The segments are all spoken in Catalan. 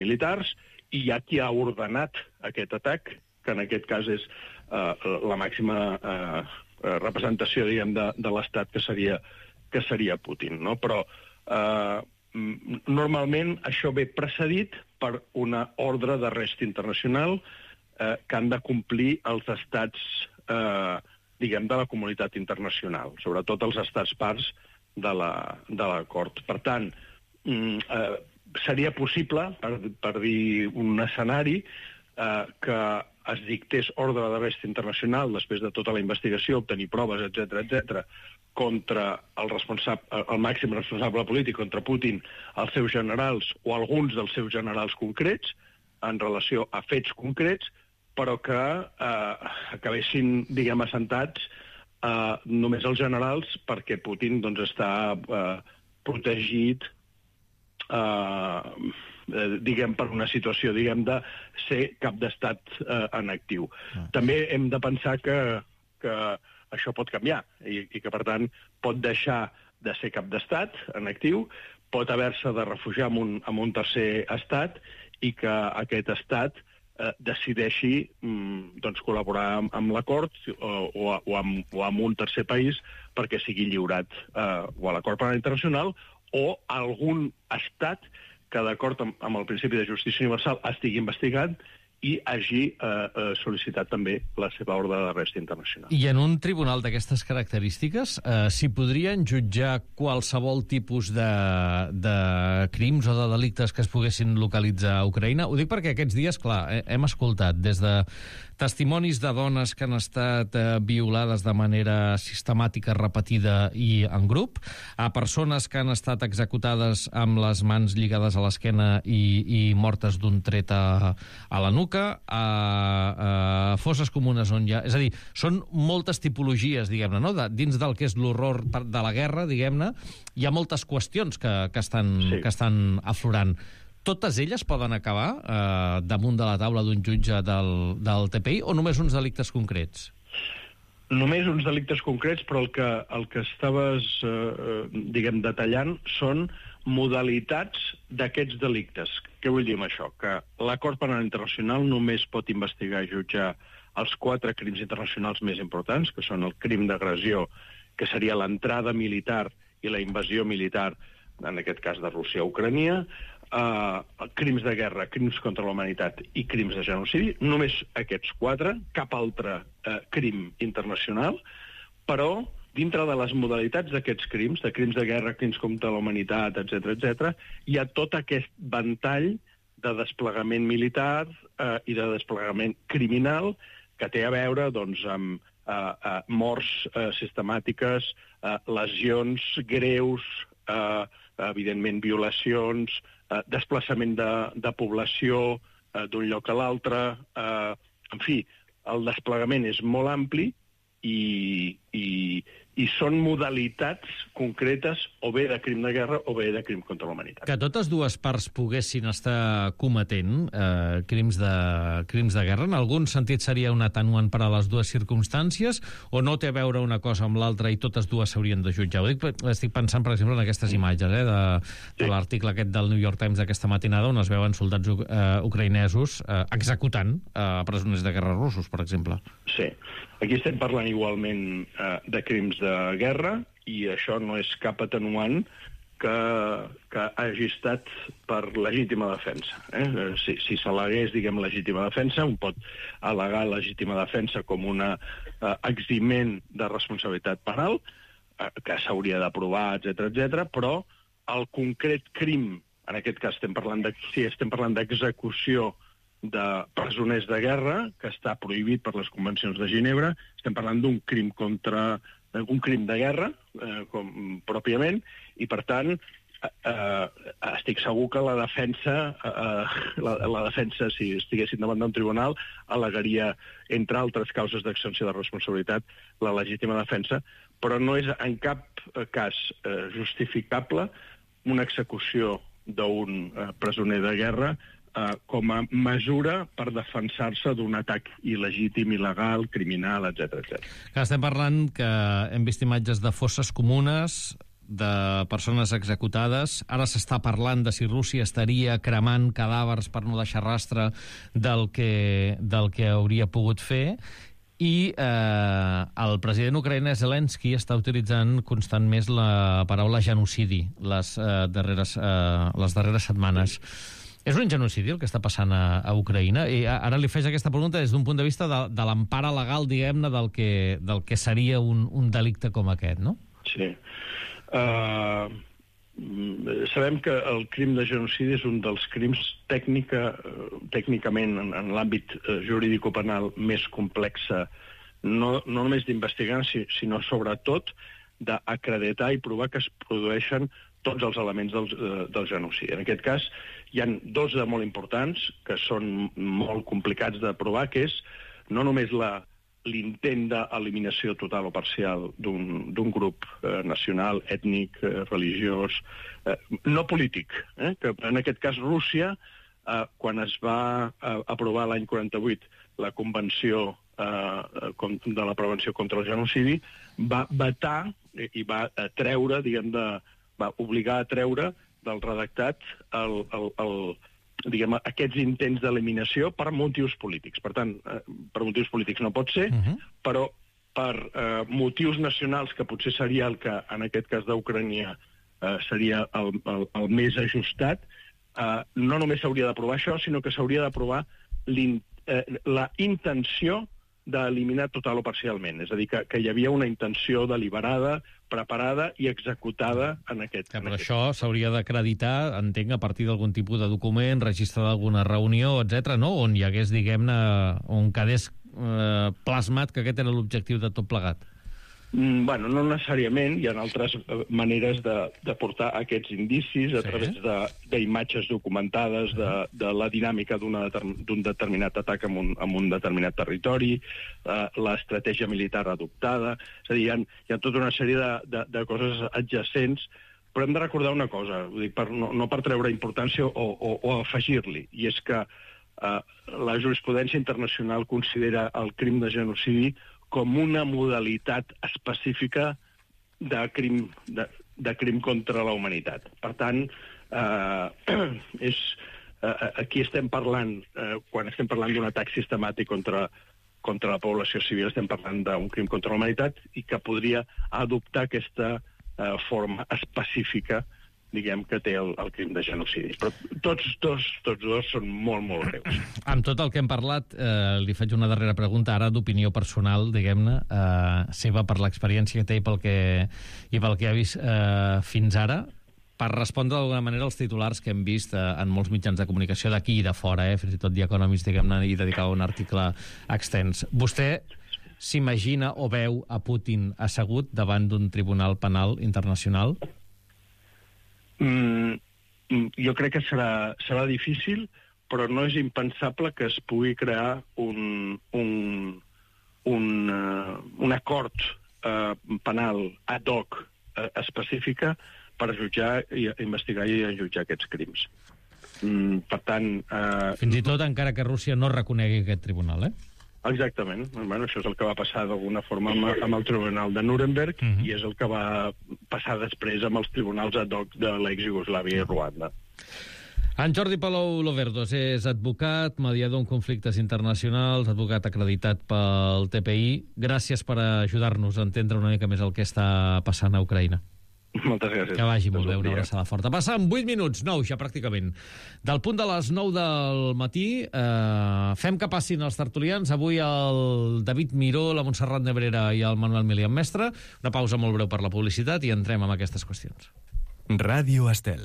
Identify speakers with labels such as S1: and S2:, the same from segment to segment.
S1: militars, i hi ha qui ha ordenat aquest atac, que en aquest cas és la màxima representació, diguem, de l'Estat, que seria Putin, no? Però normalment això ve precedit per una ordre d'arrest internacional que han de complir els estats, diguem, de la comunitat internacional, sobretot els estats parts de l'acord. Per tant, seria possible, per dir un escenari, que es dictés ordre d'arrest internacional després de tota la investigació, obtenir proves, etc., contra el màxim responsable polític, contra Putin, els seus generals o alguns dels seus generals concrets, en relació a fets concrets, però que acabessin, diguem, assentats només els generals, perquè Putin doncs, està protegit, diguem, per una situació, diguem, de ser cap d'estat en actiu. També hem de pensar que això pot canviar i que, per tant, pot deixar de ser cap d'estat en actiu, pot haver-se de refugiar en un tercer estat i que aquest estat decideixi doncs, col·laborar amb l'acord o amb un tercer país perquè sigui lliurat o a l'acord penal internacional o algun estat que, d'acord amb el principi de justícia universal, estigui investigant i hagi sol·licitat també la seva ordre d'arrest internacional.
S2: I en un tribunal d'aquestes característiques s'hi podrien jutjar qualsevol tipus de crims o de delictes que es poguessin localitzar a Ucraïna? Ho dic perquè aquests dies, clar, hem escoltat des de testimonis de dones que han estat violades de manera sistemàtica, repetida i en grup, a persones que han estat executades amb les mans lligades a l'esquena i mortes d'un tret a la nuca, a fosses comunes on hi ha... És a dir, són moltes tipologies, diguem-ne, no? Dins del que és l'horror de la guerra, diguem-ne, hi ha moltes qüestions que estan aflorant. Totes elles poden acabar damunt de la taula d'un jutge del TPI o només uns delictes concrets?
S1: Només uns delictes concrets, però el que estaves, diguem, detallant són modalitats d'aquests delictes. Què vull dir amb això? Que l'acord penal internacional només pot investigar i jutjar els 4 crims internacionals més importants, que són el crim d'agressió, que seria l'entrada militar i la invasió militar, en aquest cas de Rússia a Ucrània, crims de guerra, crims contra la humanitat i crims de genocidi, només aquests 4, cap altre crim internacional, però dintre de les modalitats d'aquests crims, de crims de guerra, crims contra la humanitat, etc., hi ha tot aquest ventall de desplegament militar i de desplegament criminal que té a veure doncs, amb morts sistemàtiques, lesions greus, evidentment violacions, desplaçament de població d'un lloc a l'altre. En fi, el desplegament és molt ampli i són modalitats concretes o bé de crim de guerra o bé de crim contra la humanitat.
S2: Que totes dues parts poguessin estar cometent crims de guerra, en algun sentit seria un atenuant per a les dues circumstàncies o no té a veure una cosa amb l'altra i totes dues s'haurien de jutjar? Estic pensant, per exemple, en aquestes imatges de l'article aquest del New York Times d'aquesta matinada on es veuen soldats ucraïnesos executant presoners de guerra russos, per exemple.
S1: Sí. Aquí estem parlant igualment de crims de guerra i això no és cap atenuant que hagi estat per legítima defensa. Si s'al·legués, diguem, legítima defensa, un pot al·legar legítima defensa com un eximent de responsabilitat penal, que s'hauria d'aprovar, etc., però el concret crim, en aquest cas estem parlant d'execució de presoners de guerra, que està prohibit per les convencions de Ginebra, estem parlant d'un crim de guerra, pròpiament, i per tant estic segur que la defensa, si estiguessin davant d'un tribunal, al·legaria, entre altres causes d'extensió de responsabilitat, la legítima defensa, però no és en cap cas justificable una execució d'un presoner de guerra com a mesura per defensar-se d'un atac il·legítim, il·legal, criminal, etc.
S2: Estem parlant que hem vist imatges de fosses comunes, de persones executades. Ara s'està parlant de si Rússia estaria cremant cadàvers per no deixar rastre del que hauria pogut fer. I el president ucraïnès Zelensky està utilitzant constant més la paraula genocidi les darreres setmanes. És un genocidi el que està passant a Ucraïna? I ara li faig aquesta pregunta des d'un punt de vista de l'empara legal, diguem-ne, del que seria un delicte com aquest, no?
S1: Sí. Sabem que el crim de genocidi és un dels crims tècnicament en l'àmbit jurídico-penal més complex, no només d'investigar, sinó sobretot d'acreditar i provar que es produeixen tots els elements del genocidi. En aquest cas, hi ha dos de molt importants que són molt complicats de provar, que és no només l'intent d'eliminació total o parcial d'un grup nacional, ètnic, religiós, no polític, que en aquest cas Rússia, quan es va aprovar l'any 48 la Convenció de la Prevenció contra el Genocidi, va vetar i va treure, va obligar a treure del redactat aquests intents d'eliminació per motius polítics. Per tant, per motius polítics no pot ser, però per motius nacionals, que potser seria el que, en aquest cas d'Ucrània, seria el més ajustat, no només s'hauria d'aprovar això, sinó que s'hauria d'aprovar la intenció d'eliminar total o parcialment. És a dir, que hi havia una intenció deliberada, preparada i executada en aquest...
S2: Però això s'hauria d'acreditar, entenc, a partir d'algun tipus de document, registre d'alguna reunió, etc., no? On hi hagués, diguem-ne, on quedés plasmat que aquest era l'objectiu de tot plegat.
S1: Bueno, no necessàriament. Hi ha altres maneres de portar aquests indicis a través d'imatges documentades de la dinàmica d'un determinat atac en un determinat territori, l'estratègia militar adoptada. És a dir, hi ha tota una sèrie de coses adjacents, però hem de recordar una cosa, no per treure importància o afegir-li, i és que la jurisprudència internacional considera el crim de genocidi com una modalitat específica de crim contra la humanitat. Per tant, aquí estem parlant, quan estem parlant d'un atac sistemàtic contra la població civil, estem parlant d'un crim contra la humanitat i que podria adoptar aquesta forma específica, diguem, que té el crim de genocidi. Però tots dos són molt, molt greus.
S2: Amb tot el que hem parlat, li faig una darrera pregunta, ara d'opinió personal, diguem-ne, seva per l'experiència que té i pel que ha vist fins ara, per respondre d'alguna manera als titulars que hem vist en molts mitjans de comunicació d'aquí i de fora, fins i tot The Economist, diguem-ne, i dedicar un article extens. Vostè s'imagina o veu a Putin assegut davant d'un tribunal penal internacional?
S1: Jo crec que serà difícil, però no és impensable que es pugui crear un acord penal ad hoc específica per jutjar, investigar i jutjar aquests crims. Per tant...
S2: Fins i tot encara que Rússia no reconegui aquest tribunal,
S1: Exactament. Bueno, això és el que va passar d'alguna forma amb el Tribunal de Nuremberg i és el que va passar després amb els tribunals ad hoc de l'ex-Iugoslàvia i Ruanda.
S2: En Jordi Palou Loverdos és advocat, mediador en conflictes internacionals, advocat acreditat pel TPI. Gràcies per ajudar-nos a entendre una mica més el que està passant a Ucraïna.
S1: Moltes gràcies.
S2: Que vagi molt bé, una abraçada forta. Passen 8 minuts, 9 ja pràcticament. Del punt de les 9 del matí, fem que passin els tertulians. Avui el David Miró, la Montserrat Nebrera i el Manuel Milian Mestre. Una pausa molt breu per la publicitat i entrem amb aquestes qüestions.
S3: Ràdio Estel.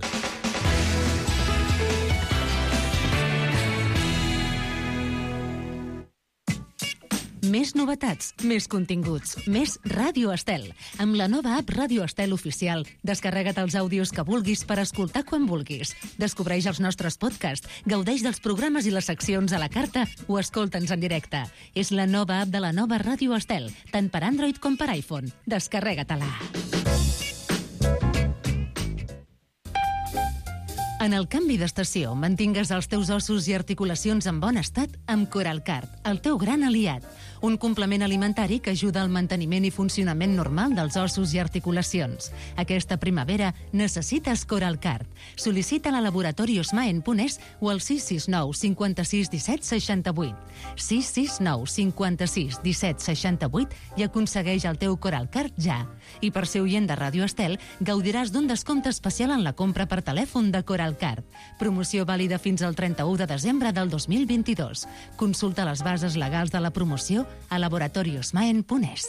S4: Més novetats, més continguts, més Ràdio Estel. Amb la nova app Ràdio Estel Oficial, descarrega't els àudios que vulguis per escoltar quan vulguis. Descobreix els nostres podcasts, gaudeix dels programes i les seccions a la carta o escolta'ns en directe. És la nova app de la nova Ràdio Estel, tant per Android com per iPhone. Descarrega-te-la. En el canvi d'estació, mantingues els teus ossos i articulacions en bon estat amb Coralcard, el teu gran aliat. Un complement alimentari que ajuda al manteniment i funcionament normal dels ossos i articulacions. Aquesta primavera necessites Coralcard. Sol·licita-la a Laboratori Osmaen.es o al 669 56 17 68. 669 56 17 68 i aconsegueix el teu Coralcard ja. I per ser oient de Ràdio Estel, gaudiràs d'un descompte especial en la compra per telèfon de Coralcard. Promoció vàlida fins al 31 de desembre del 2022. Consulta les bases legals de la promoció a laboratoriosmaen.es.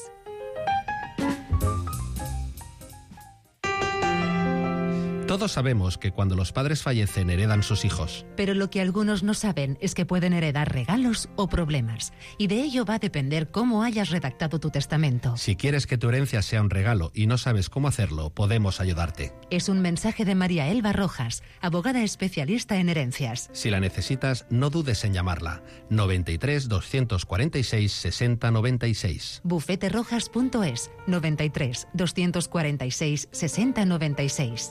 S5: Todos sabemos que cuando los padres fallecen heredan sus hijos.
S4: Pero lo que algunos no saben es que pueden heredar regalos o problemas. Y de ello va a depender cómo hayas redactado tu testamento.
S5: Si quieres que tu herencia sea un regalo y no sabes cómo hacerlo, podemos ayudarte.
S4: Es un mensaje de María Elba Rojas, abogada especialista en herencias.
S5: Si la necesitas, no dudes en llamarla. 93 246 60 96.
S4: bufeterojas.es 93 246 60 96.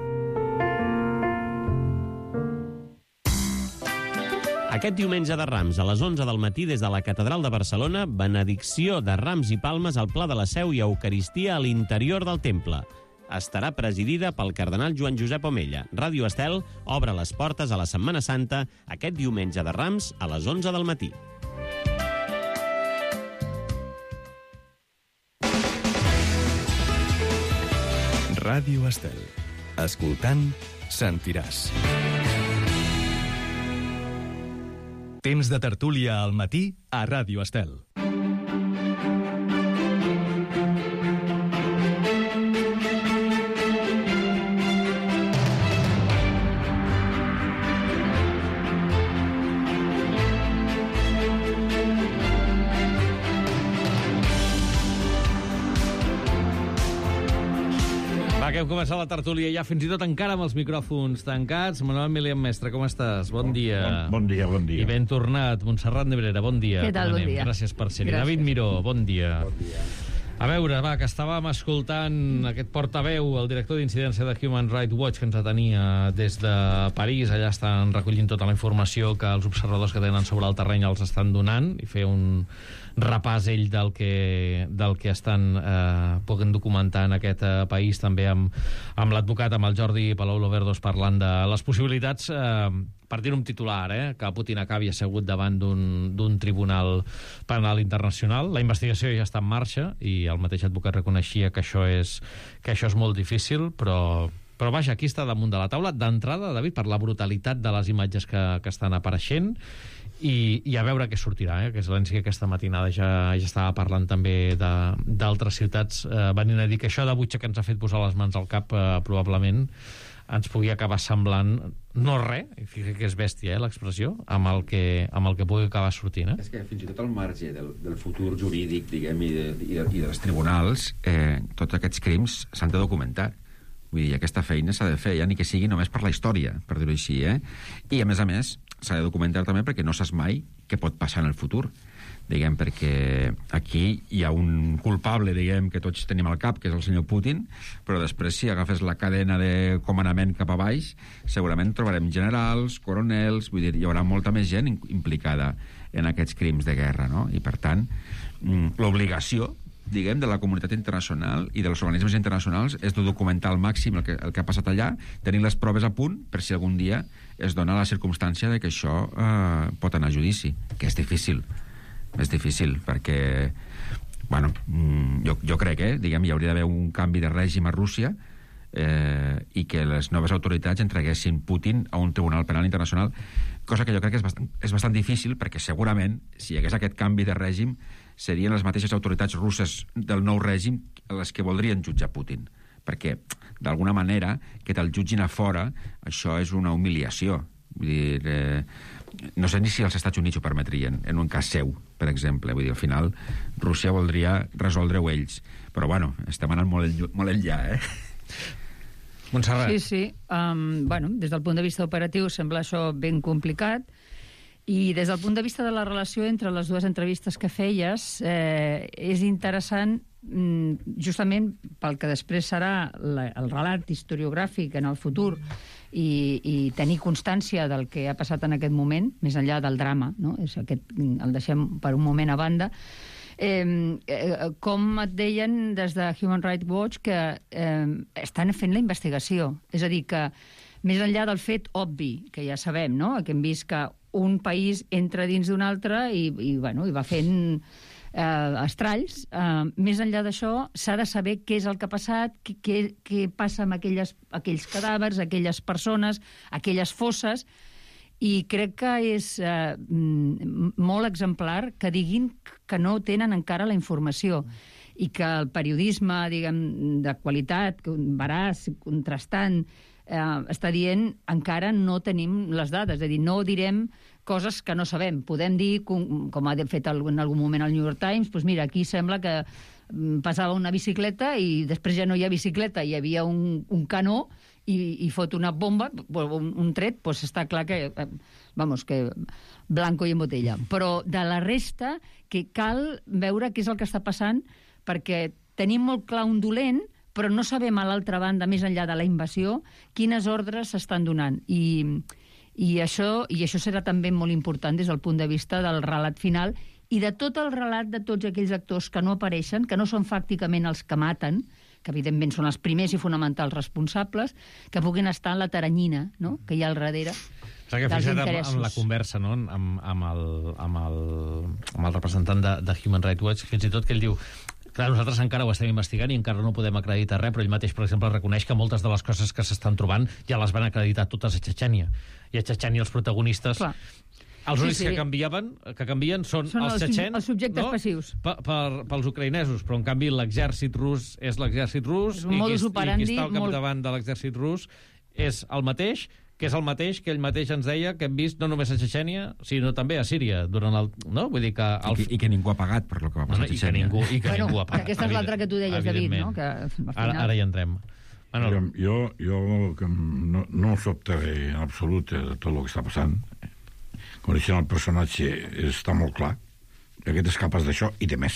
S6: Aquest diumenge de Rams, a les 11 del matí, des de la Catedral de Barcelona, benedicció de rams i palmes al Pla de la Seu i Eucaristia a l'interior del temple. Estarà presidida pel cardenal Joan Josep Omella. Ràdio Estel obre les portes a la Setmana Santa aquest diumenge de Rams a les 11 del matí.
S3: Ràdio Estel. Escoltant, sentiràs. Temps de tertúlia al matí a Ràdio Estel.
S2: Que hem començat la tertúlia ja fins i tot encara amb els micròfons tancats. Manuel Milian Mestre, com estàs? Bon dia.
S7: Bon dia.
S2: I ben tornat. Montserrat Nebrera, bon dia.
S8: Què tal? Bon dia.
S2: Gràcies per ser-hi. David Miró, bon dia. A veure, va, que estàvem escoltant aquest portaveu, el director d'incidència de Human Rights Watch, que ens atenia des de París. Allà estan recollint tota la informació que els observadors que tenen sobre el terreny els estan donant i fer un repàs ell del que estan podent documentar en aquest país, també amb l'advocat, amb el Jordi Palau-Loverdos, parlant de les possibilitats, per dir-ho en titular, que Putin acabi assegut davant d'un tribunal penal internacional. La investigació ja està en marxa i el mateix advocat reconeixia que això és molt difícil, però vaja, aquí està damunt de la taula. D'entrada, David, per la brutalitat de les imatges que estan apareixent, i a veure què sortirà, que Zelensky aquesta matinada ja estava parlant també d'altres ciutats, venint a dir que això de Butxa que ens ha fet posar les mans al cap probablement ens pugui acabar semblant no res, i fica que és bèstia l'expressió, amb el que pugui acabar sortint.
S9: És que fins i tot al marge del futur jurídic, diguem, i dels tribunals, tots aquests crims s'han de documentar. Vull dir, aquesta feina s'ha de fer, ja ni que sigui només per la història, per dir-ho així, I, a més, s'ha de documentar també perquè no saps mai què pot passar en el futur, diguem, perquè aquí hi ha un culpable, diguem, que tots tenim al cap, que és el senyor Putin, però després, si agafes la cadena de comandament cap a baix, segurament trobarem generals, coronels, vull dir, hi haurà molta més gent implicada en aquests crims de guerra, no? I, per tant, l'obligació, diguem, de la comunitat internacional i dels organismes internacionals és de documentar al màxim el que ha passat allà, tenir les proves a punt per si algun dia es dona la circumstància de que això pot anar a judici, que és difícil perquè jo crec diguem, hi hauria d'haver un canvi de règim a Rússia i que les noves autoritats entreguessin Putin a un tribunal penal internacional, cosa que jo crec que és bastant difícil, perquè segurament si hi hagués aquest canvi de règim serien les mateixes autoritats russes del nou règim les que voldrien jutjar Putin, perquè d'alguna manera que te'l jutgin a fora, això és una humiliació. Vull dir, no sé ni si els Estats Units ho permetrien en un cas seu, per exemple. Vull dir, al final Rússia voldria resoldre-ho ells, però bueno, estem anant molt enllà,
S2: Montserrat.
S8: Sí. Des del punt de vista operatiu sembla això ben complicat, i des del punt de vista de la relació entre les dues entrevistes que feies, és interessant justament pel que després serà el relat historiogràfic en el futur i tenir constància del que ha passat en aquest moment, més enllà del drama, no? El deixem per un moment a banda. Com et deien des de Human Rights Watch que estan fent la investigació, és a dir, que més enllà del fet obvi, que ja sabem, no? Que hem vist que un país entra dins d'un altre i va fent estralls, més enllà d'això s'ha de saber què és el que ha passat, què passa amb aquells cadàvers, aquelles persones, aquelles fosses, i crec que és molt exemplar que diguin que no tenen encara la informació i que el periodisme, diguem, de qualitat, veraç, contrastant, està dient encara no tenim les dades, és a dir, no direm coses que no sabem. Podem dir, com ha fet en algun moment el New York Times, doncs mira, aquí sembla que passava una bicicleta i després ja no hi ha bicicleta, hi havia un canó i fot una bomba, un tret, doncs està clar que, que blanco i en botella. Però de la resta, que cal veure què és el que està passant, perquè tenim molt clar un dolent, però no sabem a l'altra banda, més enllà de la invasió, quines ordres s'estan donant. I això serà també molt important des del punt de vista del relat final i de tot el relat de tots aquells actors que no apareixen, que no són fàcticament els que maten, que evidentment són els primers i fonamentals responsables, que puguin estar en la taranyina, no?, que hi ha al darrere dels interessos.
S2: Amb la conversa, no?, amb el representant de Human Rights Watch, fins i tot que ell diu: clar, nosaltres encara ho estem investigant i encara no podem acreditar res, però ell mateix, per exemple, reconeix que moltes de les coses que s'estan trobant ja les van acreditar totes a Txetxènia. I a Txetxènia els protagonistes... Clar. Els únics que canvien són els txetxens,
S8: els subjectes passius.
S2: Pels ucraïnesos, però en canvi l'exèrcit rus és l'exèrcit rus i qui està al capdavant de l'exèrcit rus és el mateix, que és el mateix que ell mateix ens deia que hem vist no només a Txetxènia, sinó també a Síria, durant el... No? Vull dir que...
S9: I que ningú ha pagat per lo que va passar a Txetxènia.
S2: I que ningú ha pagat.
S8: Aquesta és l'altra que tu deies, David, no? Que
S2: ara hi entrem.
S7: Jo no sobtaré en absolut de tot el que està passant. Coneixent el personatge està molt clar. Aquest és capaç d'això i de més.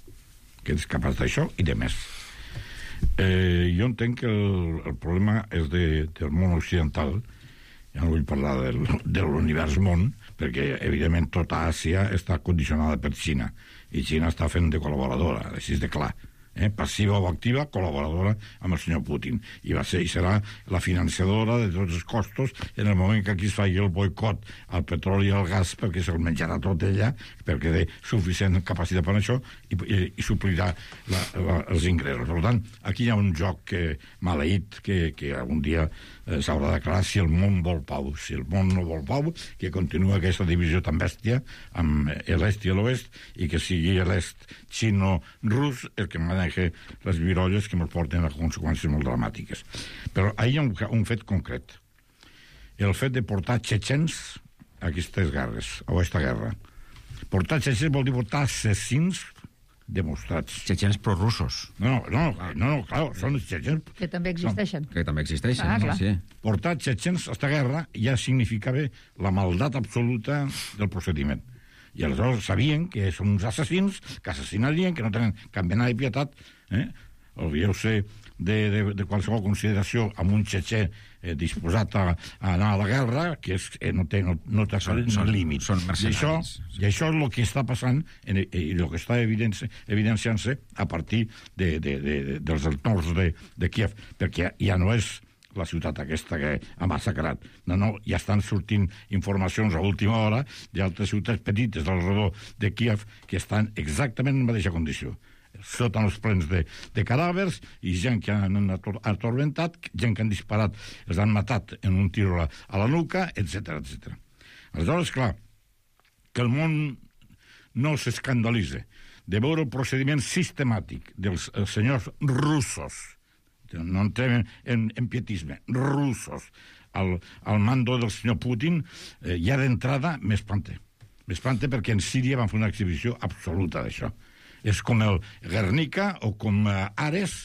S7: Jo entenc que el problema és del món occidental. Ja no vull parlar de l'univers món, perquè, evidentment, tota Àsia està condicionada per Xina. I Xina està fent de col·laboradora, així de clar. Passiva o activa, col·laboradora amb el senyor Putin. I va ser i serà la financiadora de tots els costos en el moment que aquí es faci el boicot al petroli i al gas, perquè se'l menjarà tot ella, perquè té suficient capacitat per això i suplirà els ingressos. Per tant, aquí hi ha un joc maleït que algun dia s'haurà d'aclarar si el món vol pau. Si el món no vol pau, que continua aquesta divisió tan bèstia amb l'est i l'oest, i que sigui l'est xino-rus el que maneja les virolles que ens porten a conseqüències molt dramàtiques. Però hi ha un fet concret. El fet de portar txetxens a aquestes guerres, a aquesta guerra. Portar txetxens vol dir portar assassins demostrats.
S9: Txetxens prorussos.
S7: No, clar, són els txetxens...
S8: Que també existeixen.
S9: Sí.
S7: Portar txetxens a aquesta guerra ja significava la maldat absoluta del procediment. I aleshores sabien que són uns assassins que assassinarien, que no tenen cap mena de pietat. Olvideu-se de qualsevol consideració amb un txetxè disposat a anar a la guerra, que no té límit.
S9: Són mercenaris.
S7: I això és el que està passant i el que està evidenciant-se a partir dels entorns de Kíev, perquè ja no és la ciutat aquesta que ha massacrat. No, ja estan sortint informacions a última hora d'altres ciutats petites del redor de Kíev que estan exactament en la mateixa condició. Sota els plens de cadàvers i gent que han atormentat, gent que han disparat, els han matat en un tir a la nuca, etc. Aleshores, clar, que el món no s'escandalitza de veure el procediment sistemàtic dels senyors russos, no entrem en pietisme, russos, al mando del senyor Putin, ja d'entrada m'espanta. M'espanta perquè en Síria van fer una exhibició absoluta d'això. És com el Guernica o com Ares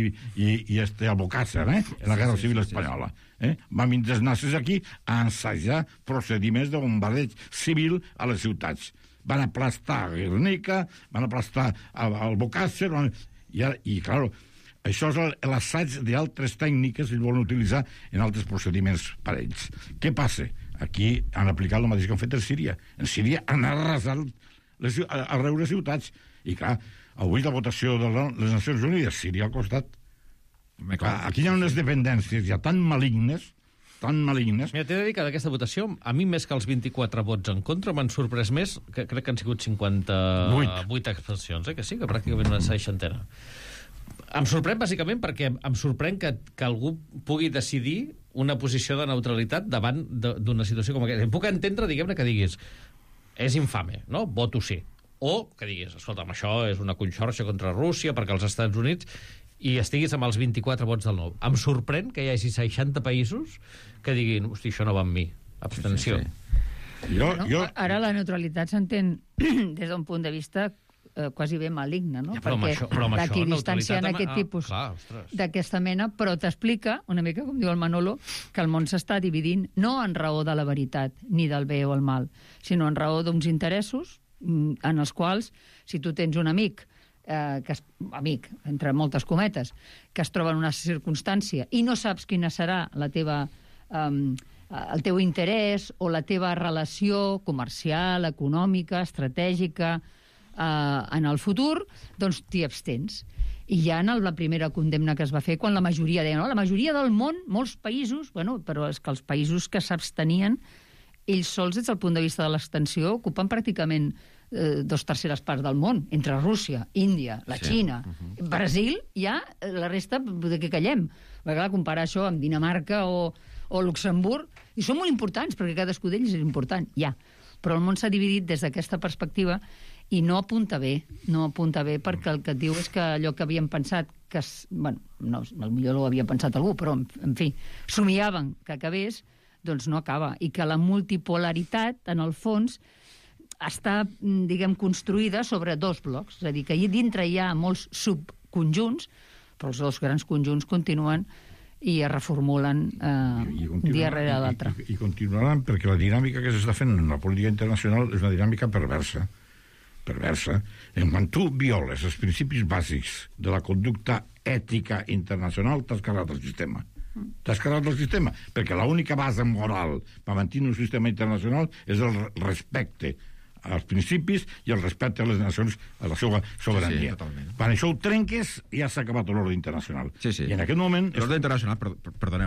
S7: i Albocàsser, en la Guerra Civil Espanyola. Van vindre els nazis aquí a ensajar procediments de bombardeig civil a les ciutats. Van aplastar Guernica, van aplastar Albocàsser, i, clar, Això és l'assaig d'altres tècniques que volen utilitzar en altres procediments per ells. Què passa? Aquí han aplicat el mateix que han fet en Síria. En Síria han arrasat arreu les ciutats. I clar, avui la votació de les Nacions Unides, Síria al costat. Aquí hi ha unes dependències ja tan malignes. Mira,
S2: t'he de dir que d'aquesta votació, a mi més que els 24 vots en contra, m'han sorprès més, que crec que han sigut 58 abstencions, que sí, que pràcticament una 60. Em sorprèn bàsicament perquè em sorprèn que algú pugui decidir una posició de neutralitat davant d'una situació com aquesta. Puc entendre, diguem-ne, que diguis és infame, no? Voto sí. O que diguis, escolta'm, això és una conxorxa contra Rússia perquè els Estats Units... i estiguis amb els 24 vots del no. Em sorprèn que hi hagi 60 països que diguin, hosti, això no va amb mi. Abstenció.
S7: Sí.
S8: Ara la neutralitat s'entén des d'un punt de vista quasi bé maligne, no?
S2: Ja, però amb això,
S8: l'equidistància en aquest tipus d'aquesta mena, però t'explica, una mica com diu el Manolo, que el món s'està dividint no en raó de la veritat, ni del bé o el mal, sinó en raó d'uns interessos en els quals, si tu tens un amic, amic, entre moltes cometes, que es troba en una circumstància i no saps quina serà la teva, el teu interès o la teva relació comercial, econòmica, estratègica en el futur, doncs t'hi abstens. I ja en la primera condemna que es va fer, quan la majoria deia, no, la majoria del món, molts països, bueno, però és que els països que s'abstenien, ells sols, des del punt de vista de l'extensió, ocupen pràcticament 2/3 parts del món, entre Rússia, Índia, la Xina, Brasil, ja la resta de què callem. Perquè clar, comparar això amb Dinamarca o Luxemburg, i són molt importants, perquè cadascú d'ells és important, ja. Però el món s'ha dividit des d'aquesta perspectiva i no apunta bé, perquè el que et diu és que allò que havíem pensat, que, bueno, no, potser ho havia pensat algú, però, en fi, somiaven que acabés, doncs no acaba. I que la multipolaritat, en el fons, està, diguem, construïda sobre dos blocs. És a dir, que allà dintre hi ha molts subconjunts, però els dos grans conjunts continuen i es reformulen dia rere l'altre.
S7: I continuaran perquè la dinàmica que s'està fent en la política internacional és una dinàmica perversa. En quan tu violes els principis bàsics de la conducta ètica internacional, t'has carregat el sistema. Perquè l'única base moral per mantenir un sistema internacional és el respecte als principis i el respecte a les nacions, a la seva sobirania. Quan això ho trenques, ja s'ha acabat l'ordre internacional. I en aquest moment...
S9: L'ordre internacional, perdoneu,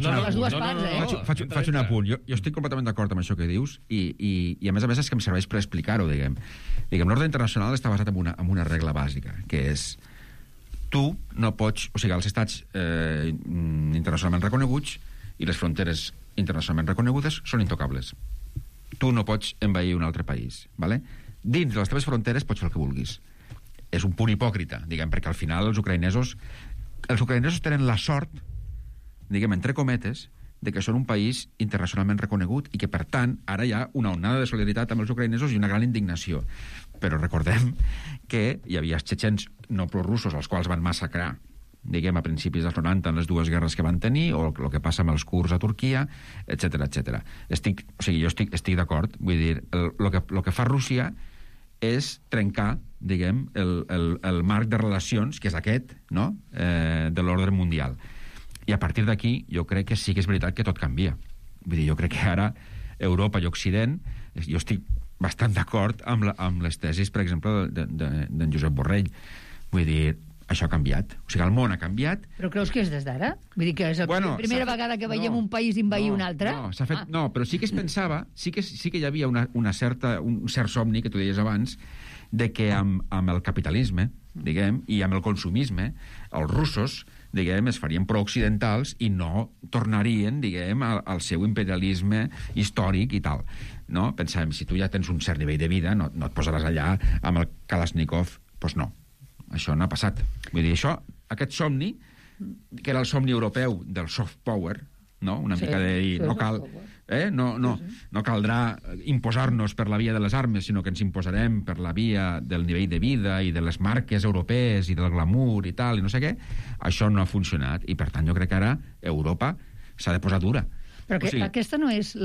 S9: faig un apunt. Jo estic completament d'acord amb això que dius i a més és que em serveix per explicar-ho, diguem. L'ordre internacional està basat en una regla bàsica, que és tu no pots... O sigui, els estats internacionalment reconeguts i les fronteres internacionalment reconegudes són intocables. Tu no pots envair un altre país, ¿vale? Dins de les teves fronteres pots fer el que vulguis. És un punt hipòcrita, diguem, perquè al final els ucraïnesos tenen la sort, diguem, entre cometes, de que són un país internacionalment reconegut i que, per tant, ara hi ha una onada de solidaritat amb els ucraïnesos i una gran indignació. Però recordem que hi havia txetxens no prorussos als quals van massacrar, diguem, a principis dels 90 en les dues guerres que van tenir, o el que passa amb els kurds a Turquia, etc. Jo estic d'acord. Vull dir, el que fa Rússia és trencar, diguem, el marc de relacions, que és aquest, no?, de l'ordre mundial. I a partir d'aquí, jo crec que sí que és veritat que tot canvia. Vull dir, jo crec que ara Europa i Occident, jo estic bastant d'acord amb les tesis, per exemple, d'en Josep Borrell. Vull dir, això ha canviat. O sigui, el món ha canviat.
S8: Però creus que és des d'ara? Vull dir que és la primera vegada que veiem un país invair un altre?
S9: No, però sí que es pensava, sí que hi havia un cert somni, que tu deies abans, de que amb el capitalisme, diguem, i amb el consumisme, els russos, diguem, es farien pro-occidentals i no tornarien, diguem, al seu imperialisme històric i tal. No? Pensàvem, si tu ja tens un cert nivell de vida, no et posaràs allà amb el Kalashnikov. Doncs no. Això no ha passat. Vull dir, aquest somni, que era el somni europeu del soft power, no? Una mica de dir, no cal... No caldrà imposar-nos per la via de les armes, sinó que ens imposarem per la via del nivell de vida i de les marques europees i del glamour i tal, i no sé què. Això no ha funcionat, i per tant jo crec que ara Europa s'ha de posar dura.
S8: Però aquesta no és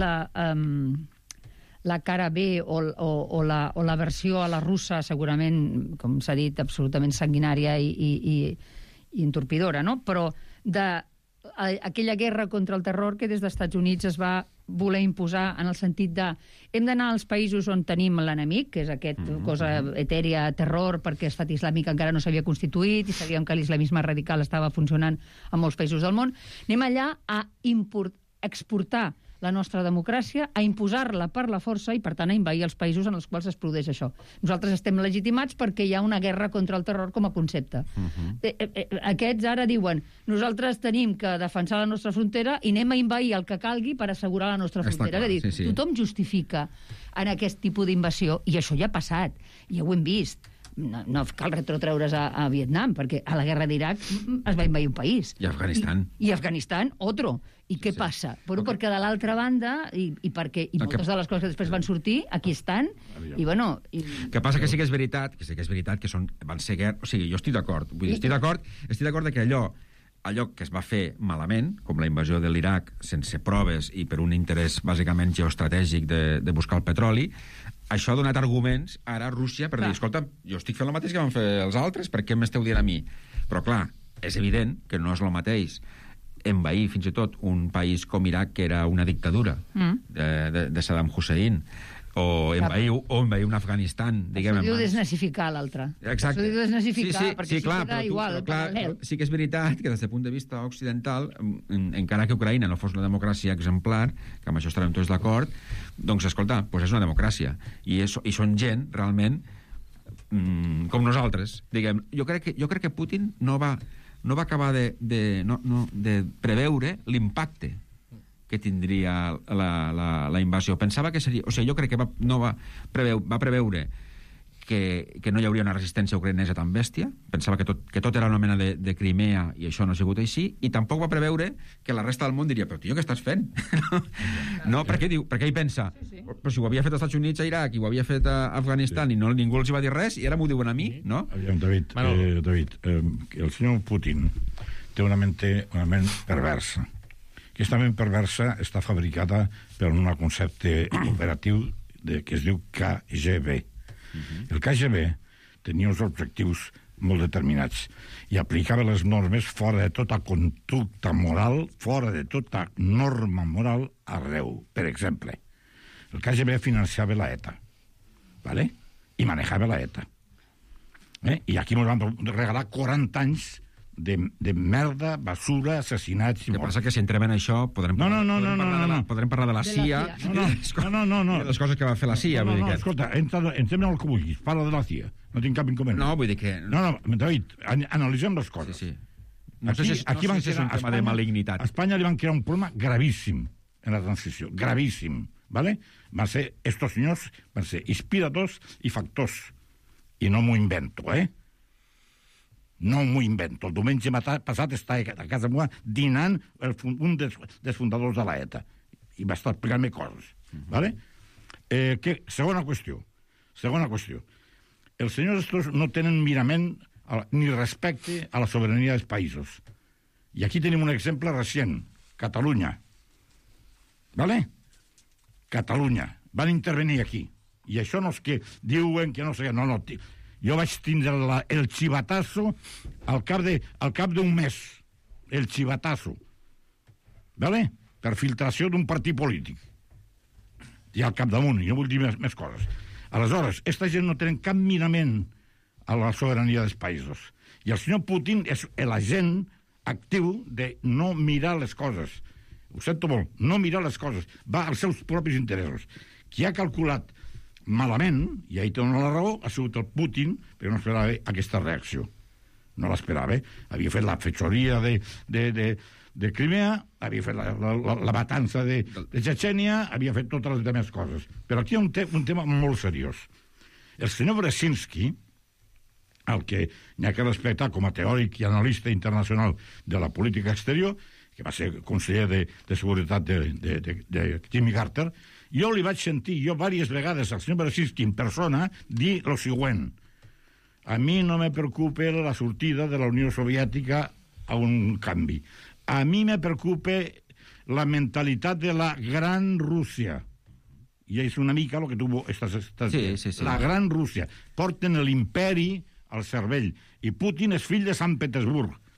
S8: la cara B o la versió a la russa, segurament, com s'ha dit, absolutament sanguinària i i entorpidora, no? Però d'aquella guerra contra el terror que des dels Estats Units es va voler imposar en el sentit de hem d'anar als països on tenim l'enemic, que és aquest cosa etèria, terror, perquè l'estat islàmic encara no s'havia constituït i sabíem que l'islamisme radical estava funcionant en molts països del món. Anem allà a exportar la nostra democràcia, a imposar-la per la força i, per tant, a envair els països en els quals es produeix això. Nosaltres estem legitimats perquè hi ha una guerra contra el terror com a concepte. Aquests ara diuen nosaltres tenim que defensar la nostra frontera i anem a envair el que calgui per assegurar la nostra frontera.
S9: Clar,
S8: és a dir, tothom justifica en aquest tipus d'invasió, i això ja ha passat, ja ho hem vist. No cal retrotreure's a Vietnam, perquè a la guerra d'Iraq es va envair un país.
S9: I Afganistan.
S8: I Afganistan, otro. I què passa? Bueno, perquè de l'altra banda, i moltes de les coses que després van sortir, aquí estan, i bueno...
S9: Que passa que sí que és veritat, que van ser guerra... O sigui, jo estic d'acord. Vull dir, estic d'acord que allò que es va fer malament, com la invasió de l'Iraq, sense proves i per un interès bàsicament geoestratègic de buscar el petroli, això ha donat arguments ara a Rússia per dir, escolta, jo estic fent el mateix que van fer els altres, per què m'esteu dient a mi? Però clar, és evident que no és el mateix envair fins i tot un país com Iraq, que era una dictadura de Saddam Hussein, o envair un Afganistan, diguem.
S8: Això diu desnazificar l'altre.
S9: Exacte.
S8: Això diu desnazificar, perquè
S9: clar,
S8: queda igual, paral·lel.
S9: Sí que és veritat que des del punt de vista occidental, encara que Ucraïna no fos una democràcia exemplar, que amb això estarem tots d'acord, doncs, escolta, doncs és una democràcia. I són gent, realment, com nosaltres. Diguem, jo crec que Putin no va acabar de preveure l'impacte que tindria la invasió. Pensava que seria... O sigui, jo crec que va preveure que no hi hauria una resistència ucraïnesa tan bèstia. Pensava que tot era una mena de Crimea i això no ha sigut així. I tampoc va preveure que la resta del món diria però, tio, què estàs fent? No, perquè ell pensa però si ho havia fet als Estats Units a Iraq i ho havia fet a Afganistan i ningú els hi va dir res i ara m'ho diuen a mi, no?
S7: David, el senyor Putin té una ment perversa. Aquesta ment perversa està fabricada per un concepte operatiu que es diu KGB. El KGB tenia uns objectius molt determinats i aplicava les normes fora de tota conducta moral, fora de tota norma moral arreu. Per exemple, el KGB financiava la ETA, ¿vale? I manejava la ETA. I aquí ens van regalar 40 anys de merda, basura, assassinats i morts.
S9: El que passa que si entrem en això podrem parlar de la CIA
S7: no.
S9: les coses que va fer la CIA.
S7: Escolta, entrem en el que vulguis, parla de la CIA, no tinc cap inconvenient.
S9: No, vull dir que...
S7: No, David, analitzem les coses.
S9: Sí. No sé si és un tema de malignitat.
S7: A Espanya li van crear un problema gravíssim en la transició, gravíssim, ¿vale? Van ser, estos senyors van ser inspiradors i factors, i no m'ho invento, No m'ho invento. El diumenge passat estava a casa meva dinant un dels fundadors de la ETA. I va estar explicant-me coses. ¿Vale? Segona qüestió. Els senyors estos no tenen mirament ni respecte a la sobirania dels països. I aquí tenim un exemple recent. Catalunya. ¿Vale? Catalunya. Van intervenir aquí. I això no és que diuen que no sé... No. Jo vaig tindre el xivatazo al cap d'un mes. El xivatazo. ¿Vale? Per filtració d'un partit polític. I al capdamunt, i no vull dir més coses. Aleshores, aquesta gent no tenen cap mirament a la sobirania dels països. I el senyor Putin és l'agent actiu de no mirar les coses. Ho sento molt, no mirar les coses. Va als seus propis interessos. Qui ha calculat malament, i ahir té la raó, ha sigut el Putin, però no esperava aquesta reacció. No l'esperava. Havia fet la fetxoria de Crimea, havia fet la matança de Txetxènia, havia fet totes les altres coses. Però aquí hi ha un tema molt seriós. El senyor Brzezinski, el que n'hi ha que respectar com a teòric i analista internacional de la política exterior, que va ser conseller de seguretat de Jimmy Carter, jo li vaig sentir, diverses vegades, al senyor Brzezinski en persona, dir el següent: a mi no me preocupa la sortida de la Unió Soviètica a un canvi. A mi me preocupa la mentalitat de la Gran Rússia. I és una mica el que tu estàs dient.
S9: Sí.
S7: La Gran Rússia. Porten l'imperi al cervell. I Putin és fill de Sant Petersburg.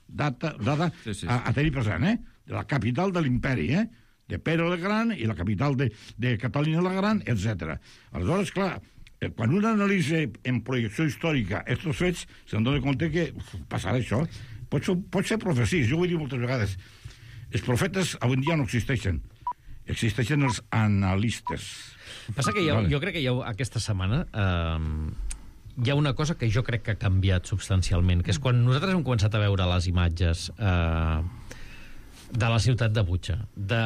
S7: data a tenir present, de la capital de l'imperi, de Pere el Gran i la capital de Catalunya la Gran, etc. Aleshores, clar, quan un analitza en projecció històrica aquests fets, se'n dona compte que passarà això. Pot ser profecies, jo ho he dit moltes vegades. Els profetes avui dia no existeixen. Existeixen els analistes.
S2: Passa que jo crec que aquesta setmana hi ha una cosa que jo crec que ha canviat substancialment, que és quan nosaltres hem començat a veure les imatges de la ciutat de Butxa, de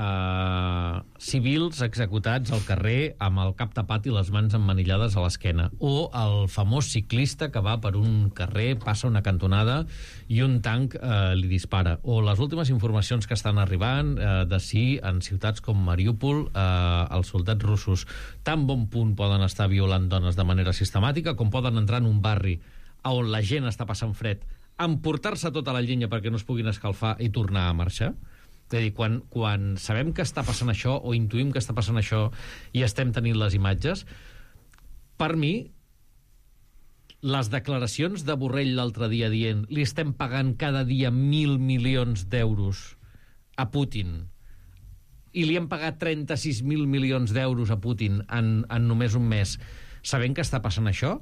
S2: civils executats al carrer amb el cap tapat i les mans emmanillades a l'esquena, o el famós ciclista que va per un carrer, passa una cantonada i un tanc li dispara, o les últimes informacions que estan arribant de si en ciutats com Mariúpol els soldats russos tan bon punt poden estar violant dones de manera sistemàtica com poden entrar en un barri on la gent està passant fred, emportar-se tota la llenya perquè no es puguin escalfar i tornar a marxar. És a dir, quan sabem que està passant això o intuïm que està passant això i estem tenint les imatges, per mi, les declaracions de Borrell l'altre dia dient li estem pagant cada dia 1.000 milions d'euros a Putin i li hem pagat 36.000 milions d'euros a Putin en només un mes, sabent que està passant això,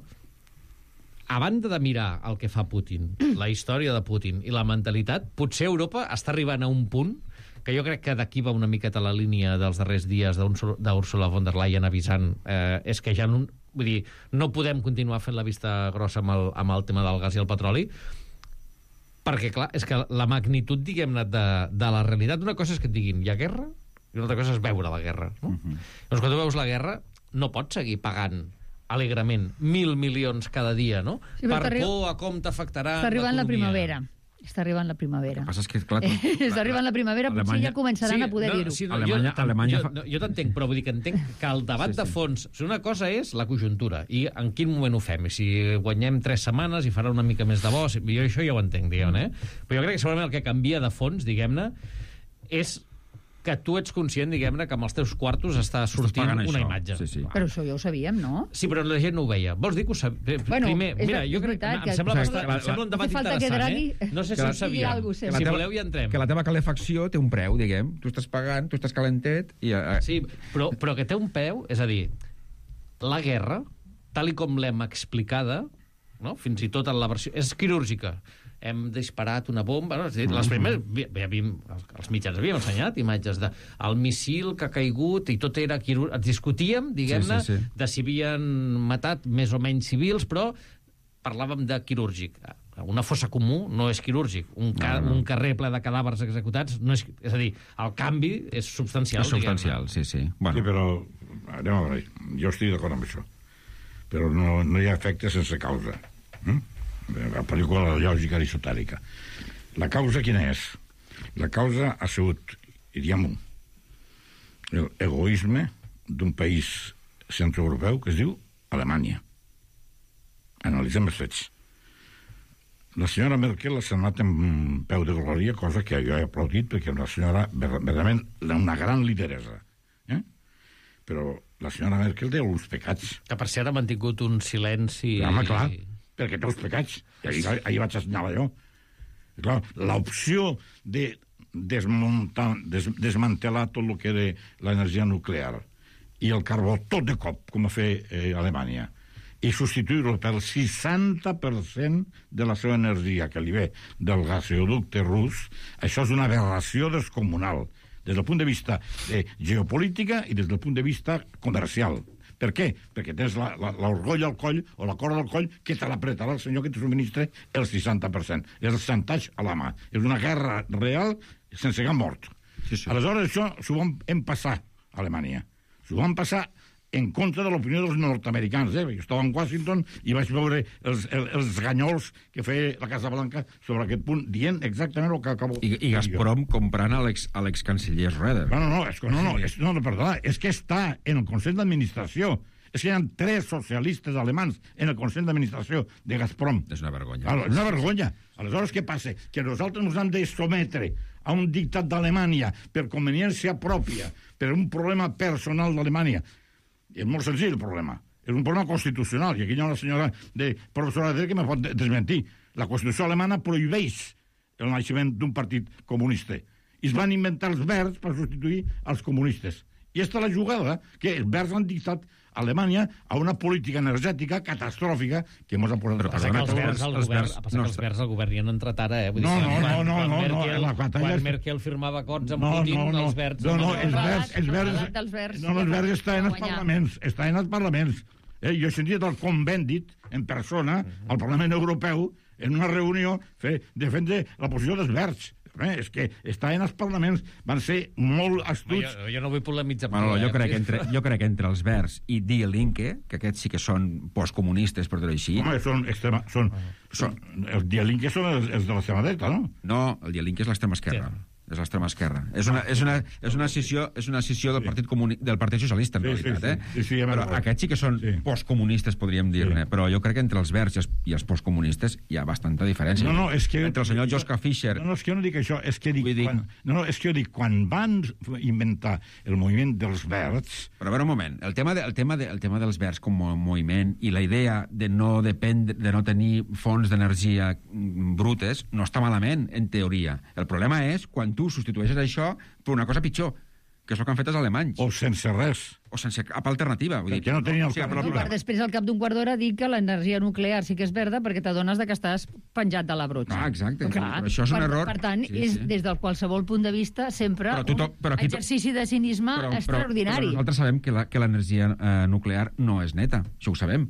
S2: a banda de mirar el que fa Putin, la història de Putin i la mentalitat, potser Europa està arribant a un punt que jo crec que d'aquí va una miqueta la línia dels darrers dies d'Ursula von der Leyen avisant, és que ja no, vull dir, no podem continuar fent la vista grossa amb el tema del gas i el petroli, perquè, clar, és que la magnitud, diguem-ne, de la realitat, una cosa és que et diguin hi ha guerra i una altra cosa és veure la guerra, no? Llavors, quan tu veus la guerra, no pots seguir pagant alegrement 1.000 milions cada dia, no? Sí, per por a com t'afectarà
S8: l'economia. Està arribant la primavera. Està arribant la primavera.
S9: El que passa és que, clar...
S8: Està arribant la primavera, potser ja començaran a poder dir-ho.
S2: Sí, jo t'entenc, però vull dir que entenc que el debat de fons... Una cosa és la conjuntura, i en quin moment ho fem, i si guanyem 3 setmanes i farà una mica més de bo, jo això ja ho entenc, diguem-ne, però jo crec que segurament el que canvia de fons, diguem-ne, és que tu ets conscient, diguem-ne, que amb els teus quartos està sortint una imatge.
S9: Sí.
S8: Però això ja ho sabíem, no?
S2: Sí, però la gent no ho veia. Vols dir que ho sabia?
S8: Bueno,
S2: primer, mira, jo crec que em sembla un debat interessant, No sé si ho sabíem. Si voleu ja entrem.
S9: Que la teva calefacció té un preu, diguem. Tu estàs pagant, tu estàs calentet...
S2: Sí, però que té un preu, és a dir, la guerra, tal i com l'hem explicada, no? Fins i tot en la versió... És quirúrgica. Hem disparat una bomba... No? Les primeres... Els mitjans havíem ensenyat imatges del missil que ha caigut i tot era quirúrgic. Discutíem, diguem-ne, de si havien matat més o menys civils, però parlàvem de quirúrgic. Una fossa comú no és quirúrgic. Un carrer ple de cadàvers executats no és... És a dir, el canvi és substancial.
S9: És substancial, sí.
S7: Bueno. Sí, però... Anem a veure. Jo estic d'acord amb això. Però no hi ha efecte sense causa. La pel·lícula La lògica aristotèlica. La causa quina és? La causa ha sigut, diguem-ho, l'egoisme d'un país centroeuropeu que es diu Alemanya. Analitzem els fets. La senyora Merkel s'ha anat en peu de glòria, cosa que jo he aplaudit perquè una senyora verdaderament una gran lideresa. Però la senyora Merkel té uns pecats.
S2: Que per cert ha mantingut un silenci...
S7: Home, clar, perquè té uns pecats. Ahir vaig assenyalar jo. Clar, l'opció de desmantelar tot el que era l'energia nuclear i el carbó tot de cop, com a fer Alemanya, i substituir-lo pel 60% de la seva energia que li ve del gasoducte rus, això és una aberració descomunal, des del punt de vista de geopolítica i des del punt de vista comercial. Per què? Perquè tens l'orgull al coll o la corda al coll que te l'apretarà el senyor que te subministra el 60%. És el chantatge a la mà. És una guerra real sense cap mort. Sí. Aleshores, això s'ho van empassar a Alemanya. S'ho van passar en contra de l'opinió dels nord-americans. Jo estava en Washington i vaig veure els ganyols que feia la Casa Blanca sobre aquest punt, dient exactament el que acabo...
S9: I Gazprom comprant a l'excanceller Schröder.
S7: Perdona, és que està en el Consell d'Administració. És que hi ha 3 socialistes alemans en el Consell d'Administració de Gazprom.
S9: És una vergonya.
S7: És una vergonya. Aleshores, què passa? Que nosaltres ens hem de sometre a un dictat d'Alemanya per conveniència pròpia, per un problema personal d'Alemanya. És molt senzill el problema. És un problema constitucional. I aquí hi ha una senyora professora de dret que me pot desmentir. La Constitució alemana prohibeix el naixement d'un partit comunista. I es van inventar els verds per substituir els comunistes. I aquesta és la jugada, que els verds han dictat a Alemanya a una política energètica catastròfica que ens ha posat...
S2: Però passa que els verds al govern hi han entrat ara, eh?
S7: No.
S2: Quan Merkel firmava acords amb Putin, els verds...
S7: Els verds estaven als parlaments. Jo he sentit el Convendit en persona al Parlament Europeu en una reunió defendre la posició dels verds. És que estaven als parlaments, van ser molt astuts.
S2: Jo no vull polemitzar.
S9: Jo crec que entre els Verds i Die Linke, que aquests sí que són postcomunistes, per dir-ho així...
S7: Els Die Linke són els de l'extrema dreta, no?
S9: No, el Die Linke és l'extrema esquerra. És l'extrema esquerra. És una escissió del Partit Socialista, en realitat. Però aquests sí que són postcomunistes, podríem dir-ne. Però jo crec que entre els verds i els postcomunistes hi ha bastanta diferència. Entre el senyor Joschka Fischer...
S7: No, és que jo no dic això. És que jo dic, quan van inventar el moviment dels verds...
S9: Però a veure un moment. El tema dels verds com a moviment i la idea de no tenir fonts d'energia brutes no està malament, en teoria. El problema és quan tu substitueixes això per una cosa pitjor, que és el que han fet els alemanys.
S7: O sense res.
S9: O sense cap alternativa.
S7: Perquè no tenien alternativa.
S8: Després, al cap d'un quart d'hora, dic que l'energia nuclear sí que és verda perquè t'adones que estàs penjat de la brutxa.
S9: Exacte. Però això és un error.
S8: Per tant, des del qualsevol punt de vista, sempre un exercici de cinisme extraordinari.
S9: Però nosaltres sabem que l'energia nuclear no és neta. Això ho sabem.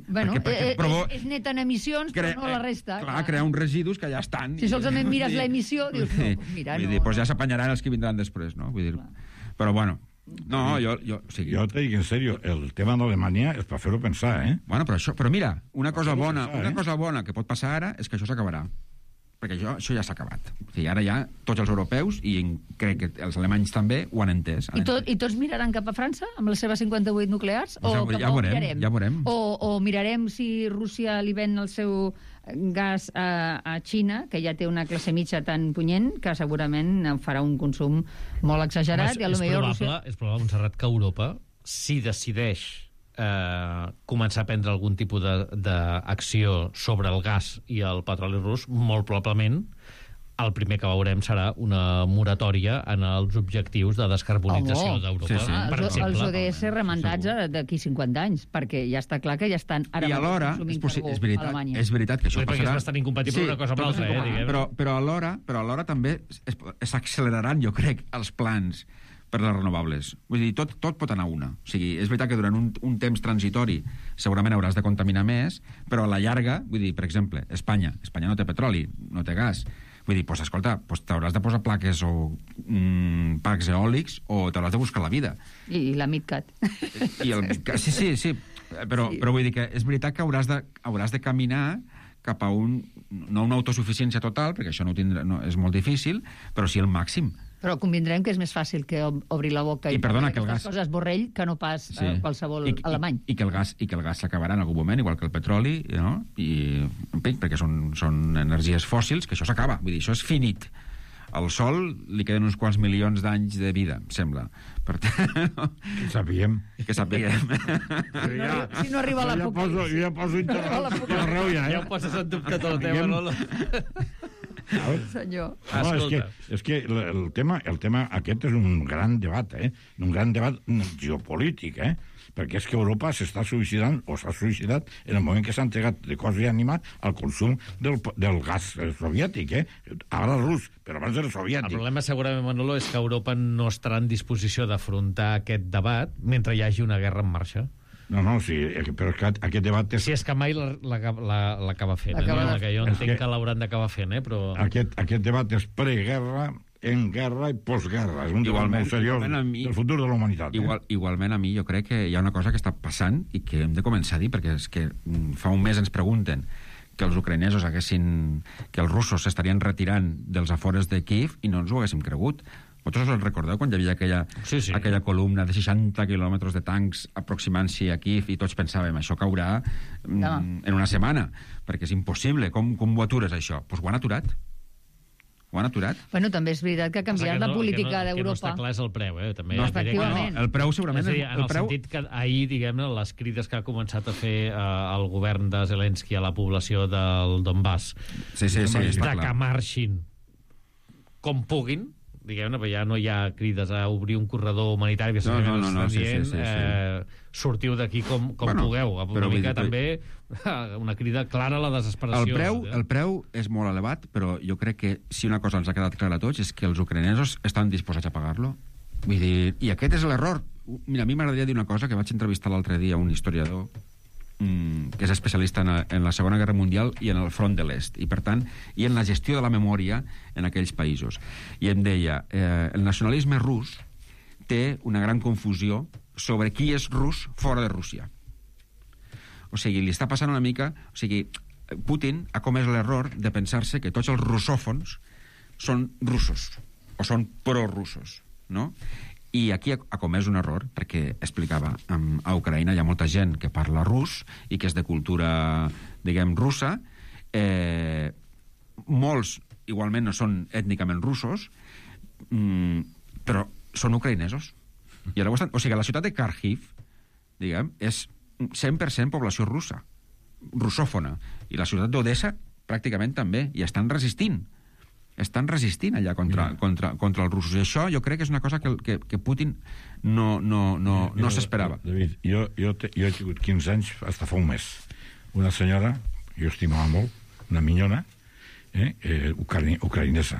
S8: És neta en emissions, però no la resta.
S9: Clar, crea uns residus que ja estan.
S8: Si solament mires l'emissió, dius, mira, no.
S9: Doncs ja s'apanyaran els que vindran després, no? Vull dir... Però, bueno, jo
S7: te dic en sèrio, el tema d'Alemanya és per fer-ho pensar, eh?
S9: Bueno, però mira, una cosa bona que pot passar ara és que això s'acabarà. Perquè això ja s'ha acabat. O sigui, ara ja tots els europeus, i crec que els alemanys també, ho han entès.
S8: I tots miraran cap a França, amb les seves 58 nuclears?
S9: Ja veurem.
S8: O mirarem si Rússia li ven el seu gas a Xina, que ja té una classe mitja tan punyent que segurament farà un consum molt exagerat.
S2: És probable, Montserrat, que Europa, si decideix començar a prendre algun tipus d'acció sobre el gas i el petroli rus, molt probablement el primer que veurem serà una moratòria en els objectius de descarbonització d'Europa, per exemple.
S8: Els ODS remandats d'aquí 50 anys, perquè ja està clar que ja estan ara consumint carbó a Alemanya.
S9: És veritat que això passarà.
S2: Perquè és bastant incompatible una cosa amb l'altra,
S9: però alhora també s'acceleraran, jo crec, els plans per les renovables. Vull dir, tot pot anar a una. O sigui, és veritat que durant un temps transitori segurament hauràs de contaminar més, però a la llarga, vull dir, per exemple, Espanya no té petroli, no té gas. Vull dir, doncs, escolta, t'hauràs de posar plaques o parcs eòlics o t'hauràs de buscar la vida.
S8: I la MidCat.
S9: Sí. Però vull dir que és veritat que hauràs de caminar cap a no una autosuficiència total, perquè això no és molt difícil, però sí el màxim.
S8: Però convindrem que és més fàcil que obrir la boca i
S9: perdona, que
S8: aquestes coses Borrell que no pas qualsevol alemany.
S9: I que el gas s'acabarà en algun moment, igual que el petroli, no? I, en fi, perquè són energies fòssils, que això s'acaba. Vull dir, això és finit. Al Sol li queden uns quants milions d'anys de vida, em sembla. Per tant,
S7: que sapiguem.
S8: Si no arriba l'apocalipsi.
S7: Jo ja poso interreu, ja.
S2: Ja ho poses en dubte tot, Manolo.
S8: Senyor.
S7: És que el tema aquest és un gran debat, un gran debat geopolític, perquè és que Europa s'està suïcidant, o s'ha suïcidat, en el moment que s'ha entregat de cos i ànima al consum del gas soviètic, ara rus, però abans era soviètic.
S2: El problema, segurament, Manolo, és que Europa no estarà en disposició d'afrontar aquest debat mentre hi hagi una guerra en marxa.
S7: No, sí, però aquest debat...
S2: Si és que mai l'acaba fent, que jo entenc que l'hauran d'acabar fent, però...
S7: Aquest debat és preguerra, en guerra i postguerra. És un debat molt seriós del futur de la humanitat.
S9: Igualment, a mi, jo crec que hi ha una cosa que està passant i que hem de començar a dir, perquè és que fa un mes ens pregunten que els ucraïnesos que els russos s'estarien retirant dels afores de Kiev i no ens ho haguéssim cregut. Vosaltres us recordeu quan hi havia aquella columna de 60 quilòmetres de tancs aproximant-s'hi a Kiev i tots pensàvem, això caurà en una setmana, perquè és impossible. Com ho atures, això? Doncs ho han aturat. Ho han aturat.
S8: Bueno, també és veritat que ha canviat la política d'Europa.
S2: Que no està clar és el preu, també.
S8: No, efectivament.
S9: El preu segurament...
S2: És a dir, en el sentit que ahir, diguem-ne, les crides que ha començat a fer el govern de Zelensky a la població del Donbass,
S9: sí, està clar.
S2: que marxin com puguin, diguem-ne, però ja no hi ha crides a obrir un corredor humanitari, que estan dient, sortiu d'aquí com pugueu. Una mica també una crida clara a la desesperació.
S9: El preu és molt elevat, però jo crec que si una cosa ens ha quedat clara a tots és que els ucraïnesos estan disposats a pagar-lo. Vull dir, i aquest és l'error. Mira, a mi m'agradaria dir una cosa, que vaig entrevistar l'altre dia un historiador que és especialista en la Segona Guerra Mundial i en el front de l'Est, i per tant, i en la gestió de la memòria en aquells països. I em deia, el nacionalisme rus té una gran confusió sobre qui és rus fora de Rússia. O sigui, li està passant una mica... O sigui, Putin ha comès l'error de pensar-se que tots els russòfons són russos, o són prorussos, no? I aquí ha comès un error, perquè explicava, a Ucraïna hi ha molta gent que parla rus i que és de cultura, diguem, russa. Molts, igualment, no són ètnicament russos, però són ucraïnesos. I ara o sigui, la ciutat de Kharkiv, diguem, és 100% població russa, russòfona. I la ciutat d'Odessa, pràcticament també, i estan resistint allà contra els russos. I això jo crec que és una cosa que Putin no s'esperava.
S7: David, jo he tingut 15 anys fins fa un mes. Una senyora, jo estimava molt, una minyona, ucraïnesa,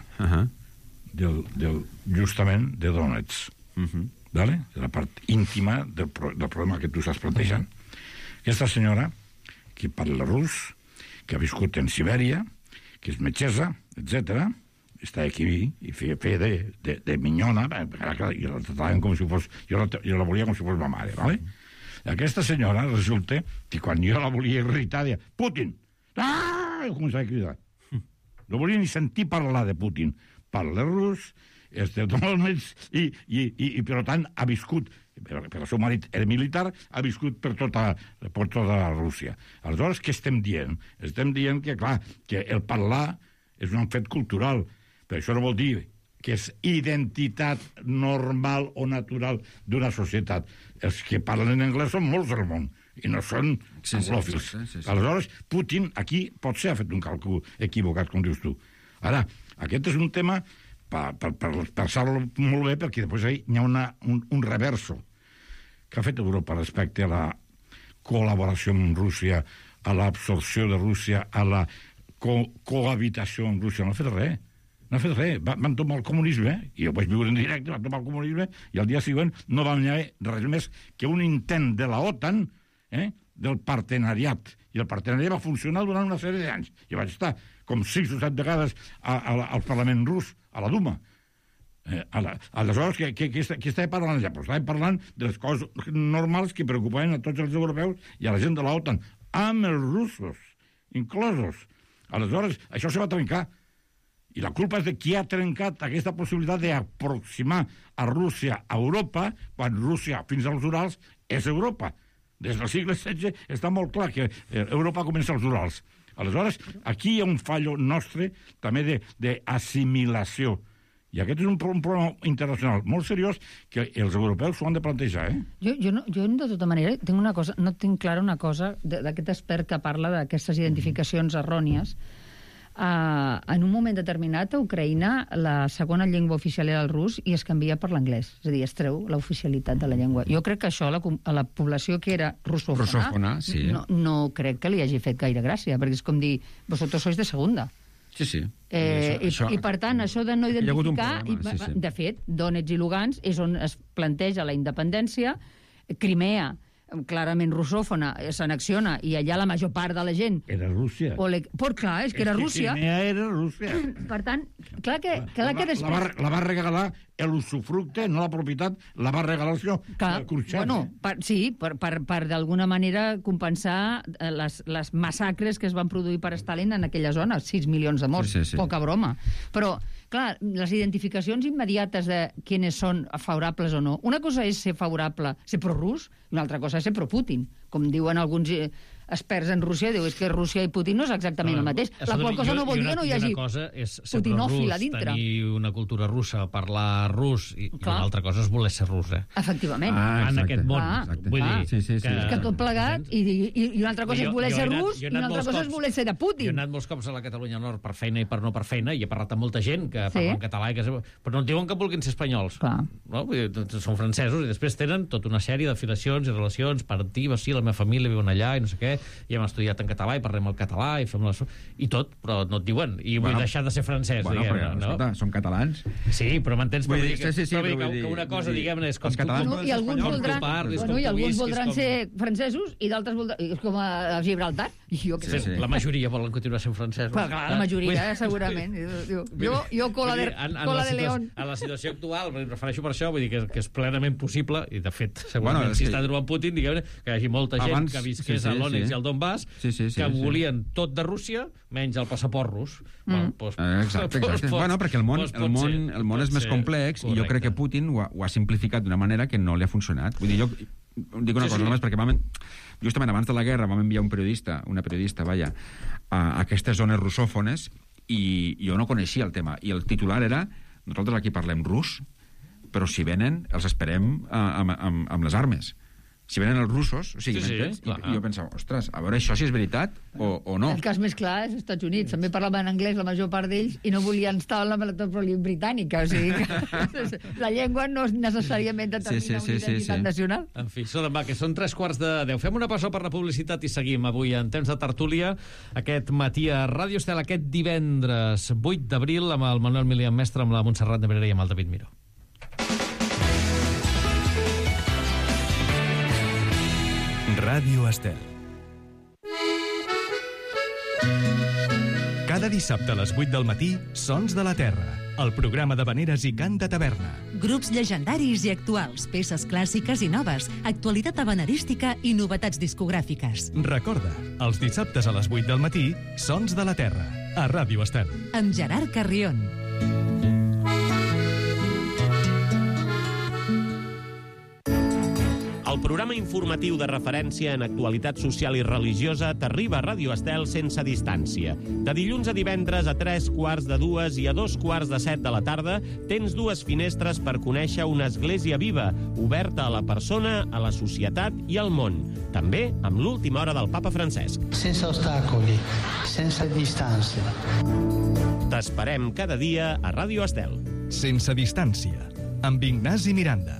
S7: justament de Donetsk, de la part íntima del problema que tu estàs plantejant. Aquesta senyora, que parla rus, que ha viscut en Sibèria, que és metgessa, etc., està aquí i feia de minyona, i la trataven com si fos... Jo la volia com si fos ma mare, ¿vale? Aquesta senyora resulta que quan jo la volia irritar, deia, Putin! Ah! I començava a cridar. No volia ni sentir parlar de Putin. Parla rus, és de Donetsk, i per tant ha viscut, perquè el seu marit era militar, ha viscut per tota Rússia. Aleshores, què estem dient? Estem dient que, clar, que el parlar és un fet cultural, però això no vol dir que és identitat normal o natural d'una societat. Els que parlen en anglès són molts del món, i no són anglòfils. Aleshores, Putin aquí potser ha fet un càlcul equivocat, com dius tu. Ara, aquest és un tema per pensar-lo molt bé, perquè després hi ha un reverso que ha fet Europa respecte a la col·laboració amb Rússia, a l'absorció de Rússia, a la cohabitació amb Rússia. No ha fet res. No ha fet res. Van tomar el comunisme, i jo vaig viure en directe, van tomar el comunisme, i al dia següent no van haver res més que un intent de la OTAN, del partenariat. I el partenariat va funcionar durant una sèrie d'anys. Jo vaig estar com 6 o 7 vegades al Parlament rus, a la Duma. Aleshores, què estava parlant allà? Però estava parlant de les coses normals que preocupaven a tots els europeus i a la gent de la OTAN, amb els russos, inclosos. Aleshores, això se va trencar. I la culpa és de qui ha trencat aquesta possibilitat d'aproximar a Rússia a Europa, quan Rússia, fins als Urals, és Europa. Des del segle XVI està molt clar que Europa comença als Urals. Aleshores, aquí hi ha un fallo nostre també d'assimilació. I aquest és un problema internacional molt seriós que els europeus s'ho han de plantejar.
S8: Jo, de tota manera, no tinc clara una cosa d'aquest expert que parla d'aquestes identificacions errònies. En un moment determinat, a Ucraïna, la segona llengua oficial era el rus i es canvia per l'anglès. És a dir, es treu l'oficialitat de la llengua. Jo crec que això a la població que era russòfona sí. No crec que li hagi fet gaire gràcia, perquè és com dir, vosotros sois de segunda.
S9: Sí.
S8: I per tant, això de no identificar... De fet, Donetsk i Lugansk és on es planteja la independència. Crimea, clarament russòfona, s'annexiona, i allà la major part de la gent...
S7: Era Rússia.
S8: Clar, és que era Rússia.
S7: Crimea era Rússia.
S8: Per tant, clar que després...
S7: La va regalar l'usufructe, no la propietat, la va regalar el senyor Khrushchev.
S8: Bueno, per d'alguna manera compensar les massacres que es van produir per Stalin en aquella zona, 6 milions de morts, poca broma. Però, clar, les identificacions immediates de quienes són favorables o no, una cosa és ser favorable, ser prorus, i una altra cosa és ser pro-Putin. Com diuen alguns experts en Rússia, diu, és que Rússia i Putin no és exactament el mateix. La qual cosa no vol dir que no hi hagi putinòfil a dintre.
S2: Tenir una cultura russa, parlar rus, i una altra cosa és voler ser rus,
S8: Efectivament.
S2: En aquest món. Vull dir,
S8: és que tot plegat, i una altra cosa és voler ser rus, i una altra cosa és voler ser de Putin.
S2: Jo he anat molts cops a la Catalunya Nord per feina i per no per feina, i he parlat amb molta gent que parla en català, però no et diuen que vulguin ser espanyols. Són francesos i després tenen tota una sèrie d'afilacions i relacions parentives, sí, la meva família viuen allà i no sé què, i hem estudiat en català i parlem el català i tot, però no et diuen, i vull deixar de ser francès, diguem-ne.
S9: Escolta, som catalans.
S2: Sí, però m'entens? Que una cosa, diguem-ne, és com...
S8: I alguns voldran ser francesos i d'altres voldran... com a Gibraltar.
S2: La majoria volen continuar sent francesos.
S8: Però clar, la majoria, segurament. Jo cola de león.
S2: En la situació actual, em refereixo per això, vull dir que és plenament possible, i de fet, segurament, si està Druan Putin, diguem-ne, que hi hagi molta gent que visqués a l'Ònex i al Donbass, que volien tot de Rússia, menys el passaport rus.
S9: Exacte. Bueno, perquè el món és més complex, i jo crec que Putin ho ha simplificat d'una manera que no li ha funcionat. Vull dir, jo dic una cosa només, perquè justament abans de la guerra vam enviar una periodista, a aquestes zones russòfones, i jo no coneixia el tema, i el titular era: nosaltres aquí parlem rus, però si venen els esperem amb les armes. Si venen els russos, o sigui, m'entens? I jo pensava, ostres, a veure això si és veritat o no.
S8: El cas més clar és als Estats Units. També parlaven anglès la major part d'ells i no volien estar en la metrópoli britànica. O sigui, la llengua no necessàriament determina una identitat nacional.
S2: En fi, que són 3:45. Fem una pausa per la publicitat i seguim avui en temps de tertúlia aquest matí a Ràdio Estel, aquest divendres 8 d'abril, amb el Manuel Milian Mestre, amb la Montserrat Nebrera i amb el David Miró.
S3: Ràdio Estel. Cada dissabte a les 8 del matí, Sons de la Terra, el programa d'havaneres i cant de taverna.
S4: Grups llegendaris i actuals, peces clàssiques i noves, actualitat havanerística i novetats discogràfiques.
S3: Recorda, els dissabtes a les 8 del matí, Sons de la Terra, a Ràdio Estel.
S4: Amb Gerard Carrion.
S6: El programa informatiu de referència en actualitat social i religiosa t'arriba a Ràdio Estel sense distància. De dilluns a divendres a 3:45 i a 2:45 de la tarda tens dues finestres per conèixer una església viva, oberta a la persona, a la societat i al món. També amb l'última hora del papa Francesc.
S10: Sense ostacoli, sense distància.
S6: T'esperem cada dia a Ràdio Estel.
S3: Sense distància, amb Ignasi Miranda.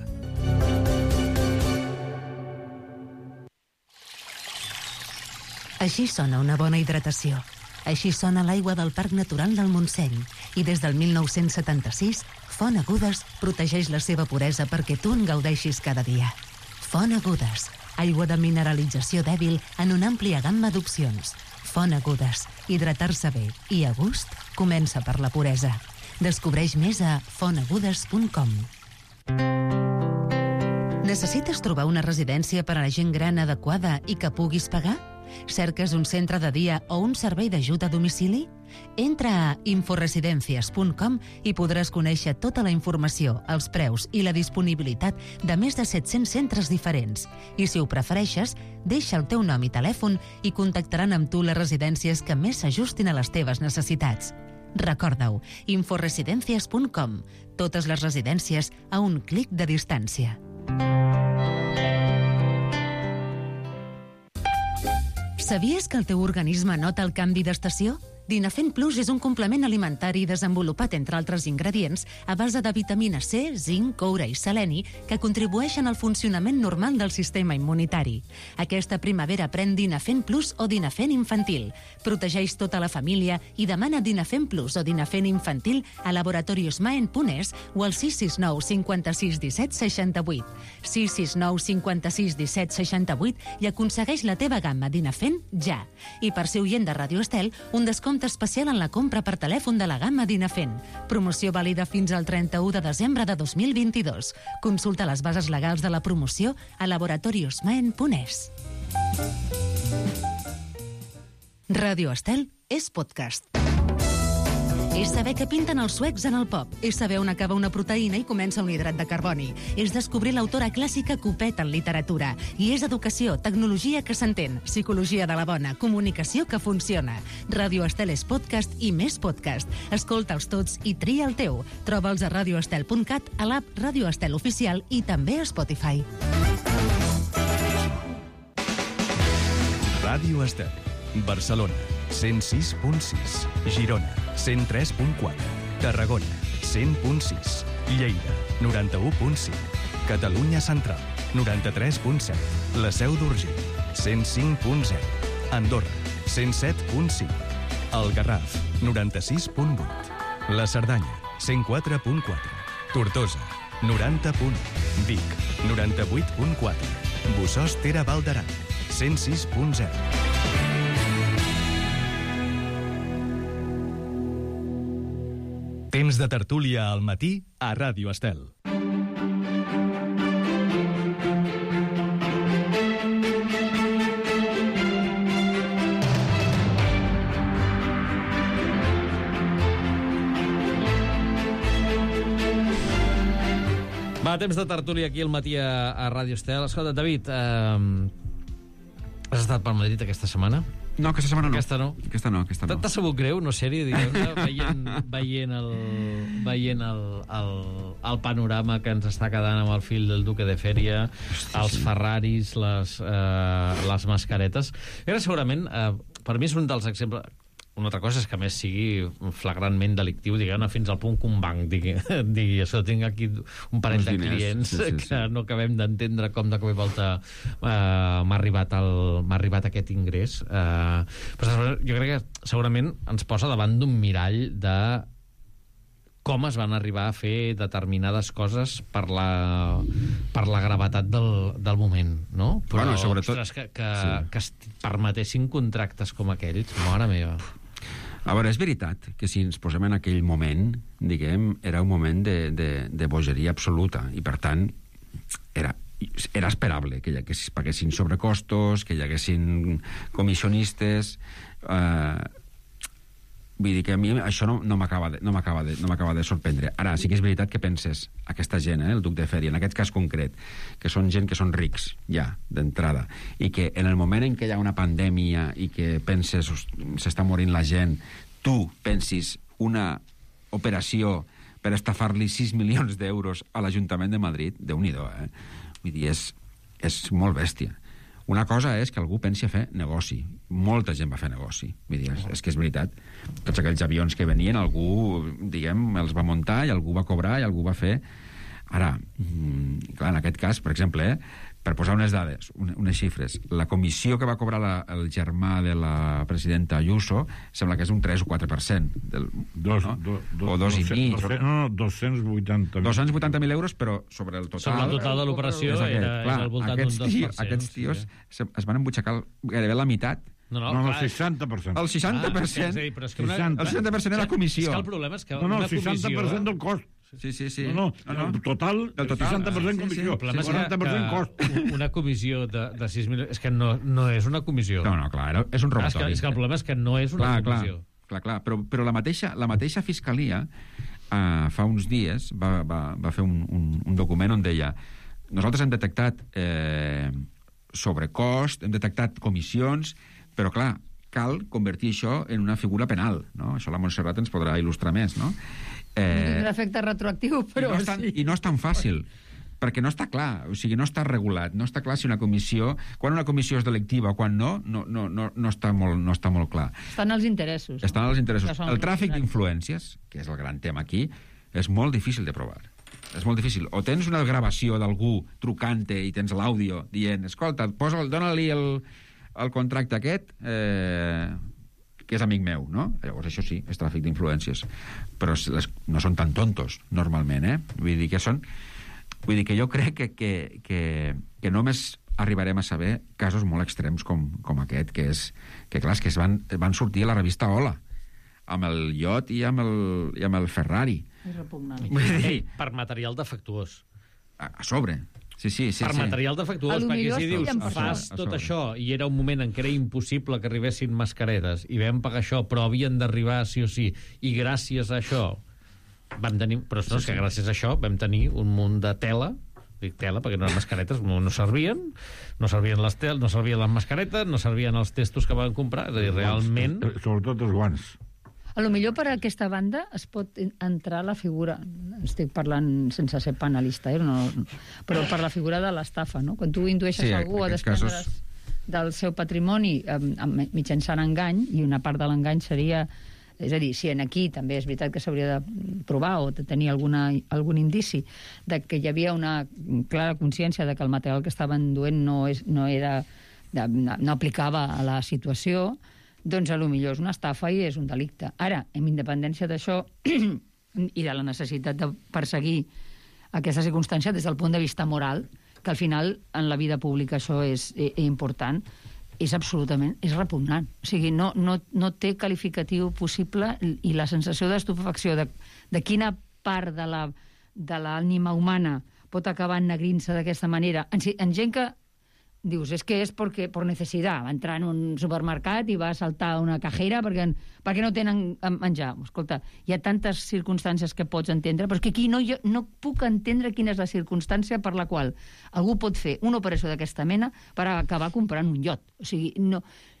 S4: Així sona una bona hidratació. Així sona l'aigua del Parc Natural del Montseny. I des del 1976, Font Agudes protegeix la seva puresa perquè tu en gaudeixis cada dia. Font Agudes, aigua de mineralització dèbil en una àmplia gamma d'opcions. Font Agudes, hidratar-se bé i a gust comença per la puresa. Descobreix més a fontagudes.com. Necessites trobar una residència per a la gent gran adequada i que puguis pagar? Cerques un centre de dia o un servei d'ajut a domicili? Entra a inforesidencias.com i podràs conèixer tota la informació, els preus i la disponibilitat de més de 700 centres diferents. I si ho prefereixes, deixa el teu nom i telèfon i contactaran amb tu les residències que més s'ajustin a les teves necessitats. Recorda-ho, inforesidencias.com. Totes les residències a un clic de distància. Sabies que el teu organisme nota el canvi d'estació? Dinafent Plus és un complement alimentari desenvolupat, entre altres ingredients, a base de vitamina C, zinc, coure i seleni, que contribueixen al funcionament normal del sistema immunitari. Aquesta primavera pren Dinafent Plus o Dinafent Infantil. Protegeix tota la família i demana Dinafent Plus o Dinafent Infantil a Laboratorios Maen.es o al 669 56 17 68. 669 56 17 68 i aconsegueix la teva gamma Dinafent ja. I per ser oient de Ràdio Estel, un descompte especial en la compra per telèfon de la gamma Dinafent. Promoció vàlida fins al 31 de desembre de 2022. Consulta les bases legals de la promoció a laboratoriosmaen.es. Ràdio Estel és podcast. És saber què pinten els suecs en el pop. És saber on acaba una proteïna i comença un hidrat de carboni. És descobrir l'autora clàssica Copet en literatura. I és educació, tecnologia que s'entén, psicologia de la bona, comunicació que funciona. Ràdio Estel és podcast i més podcast. Escolta'ls tots i tria el teu. Troba'ls a radioestel.cat, a l'app Ràdio Estel Oficial i també a Spotify.
S3: Ràdio Estel. Barcelona, 106.6. Girona, 103.4. Tarragona, 100.6. Lleida, 91.5. Catalunya Central, 93.7. La Seu d'Urgell, 105.0. Andorra, 107.5. El Garraf, 96.8. La Cerdanya, 104.4. Tortosa, 90.1. Vic, 98.4. Bossòst Ter Val d'Aran, 106.0. Temps de tertúlia al matí a Ràdio Estel.
S2: Va, temps de tertúlia aquí al matí a Ràdio Estel. Escolta, David, has estat per Madrid aquesta setmana?
S9: No, aquesta setmana no.
S2: Aquesta no?
S9: Aquesta no.
S2: T'ha sabut greu, no sé, veient el panorama que ens està quedant amb el fil del Duque de Fèria, els Ferraris, les mascaretes. Era segurament, per mi és un dels exemples... Una altra cosa és que, a més, sigui flagrantment delictiu, diguem-ne, fins al punt que un banc digui això, tinc aquí un parell de clients que no acabem d'entendre com de cop i volta m'ha arribat aquest ingrés. Però jo crec que segurament ens posa davant d'un mirall de com es van arribar a fer determinades coses per la gravetat del moment, no? Però,
S9: bueno, sobretot...
S2: ostres, que es permetessin contractes com aquells, mare meva.
S9: A veure, és veritat que si ens posem en aquell moment, diguem, era un moment de bogeria absoluta, i per tant era esperable que es paguessin sobrecostos, que hi haguessin comissionistes... Vull dir que a mi això no m'acaba de sorprendre. Ara, sí que és veritat que penses, aquesta gent, el Duc de Fèria, en aquest cas concret, que són gent que són rics, ja, d'entrada, i que en el moment en què hi ha una pandèmia i que penses, s'està morint la gent, tu pensis una operació per estafar-li 6 milions d'euros a l'Ajuntament de Madrid, Déu-n'hi-do, Vull dir, és molt bèstia. Una cosa és que algú pensi a fer negoci. Molta gent va fer negoci. Vull dir, és que és veritat. Tots aquells avions que venien, algú, diguem, els va muntar i algú va cobrar i algú va fer... Ara, clar, en aquest cas, per exemple, per posar unes dades, unes xifres, la comissió que va cobrar el germà de la presidenta Ayuso sembla que és un 3 o 4%. O 2,5.
S7: No, 280.000.
S9: 280.000 euros, però sobre el total...
S2: Sobre el total de l'operació era al voltant d'un 2%.
S9: Aquests tios es van embutxacar gairebé la meitat.
S7: No, el 60%.
S9: El 60%.
S2: El
S9: 60% era la comissió.
S2: És que el problema és que
S7: no, el 60% del cost.
S9: Sí.
S7: No, el total, el 60% comissió, el 40% cost.
S2: Una comissió de 6.000... És que no és una comissió.
S9: No, clar, és un robatori.
S2: És que el problema és que no és una comissió.
S9: Clar, però la mateixa fiscalia fa uns dies va fer un document on deia nosaltres hem detectat sobrecost, hem detectat comissions, però clar, cal convertir això en una figura penal, no? Això la Montserrat ens podrà il·lustrar més, no?
S8: L'efecte retroactiu, però
S9: I no és tan fàcil, perquè no està clar, o sigui, no està regulat, no està clar si una comissió, quan una comissió és delictiva o quan no està molt clar.
S8: Estan els interessos.
S9: Estan els interessos. El tràfic d'influències, que és el gran tema aquí, és molt difícil de provar. És molt difícil. O tens una gravació d'algú trucant-te i tens l'àudio dient, escolta, dona-li el contracte aquest, que és amic meu, no? Llavors això sí, és tràfic d'influències. Però no són tan tontos, normalment, Vull dir que jo crec que només arribarem a saber casos molt extrems com aquest, que clar, és que van sortir a la revista Hola, amb el iot i amb el Ferrari.
S8: És repugnant.
S2: Per material defectuós.
S9: A sobre.
S2: per material defectuós, perquè si dius fas tot
S9: sobre.
S2: això i era un moment en què era impossible que arribessin mascaretes i vam pagar això, però havien d'arribar sí o sí, i gràcies a això vam tenir, però no, és que gràcies a això vam tenir un munt de tela, dic tela perquè no eren mascaretes, no servien les teles, no servien les mascaretes, no servien els testos que van comprar, és a dir, realment...
S7: Sobretot els guants.
S8: A lo millor per aquesta banda es pot entrar la figura, estic parlant sense ser panelista, però per la figura de l'estafa, no? Quan tu indueixes algú a desprendre's del seu patrimoni mitjançant engany, i una part de l'engany seria... És a dir, si aquí també és veritat que s'hauria de provar o de tenir algun indici de que hi havia una clara consciència de que el material que estaven duent no aplicava a la situació, doncs potser és una estafa i és un delicte. Ara, amb independència d'això i de la necessitat de perseguir aquesta circumstància des del punt de vista moral, que al final en la vida pública això és important, és repugnant. O sigui, no té qualificatiu possible, i la sensació d'estupefacció de quina part de l'ànima humana pot acabar ennegrint-se d'aquesta manera. En gent que dius, és que és per necessitat. Va entrar en un supermercat i va saltar una cajera perquè no tenen menjar. Escolta, hi ha tantes circumstàncies que pots entendre, però és que aquí no puc entendre quina és la circumstància per la qual algú pot fer una operació d'aquesta mena per acabar comprant un iot. O sigui, no...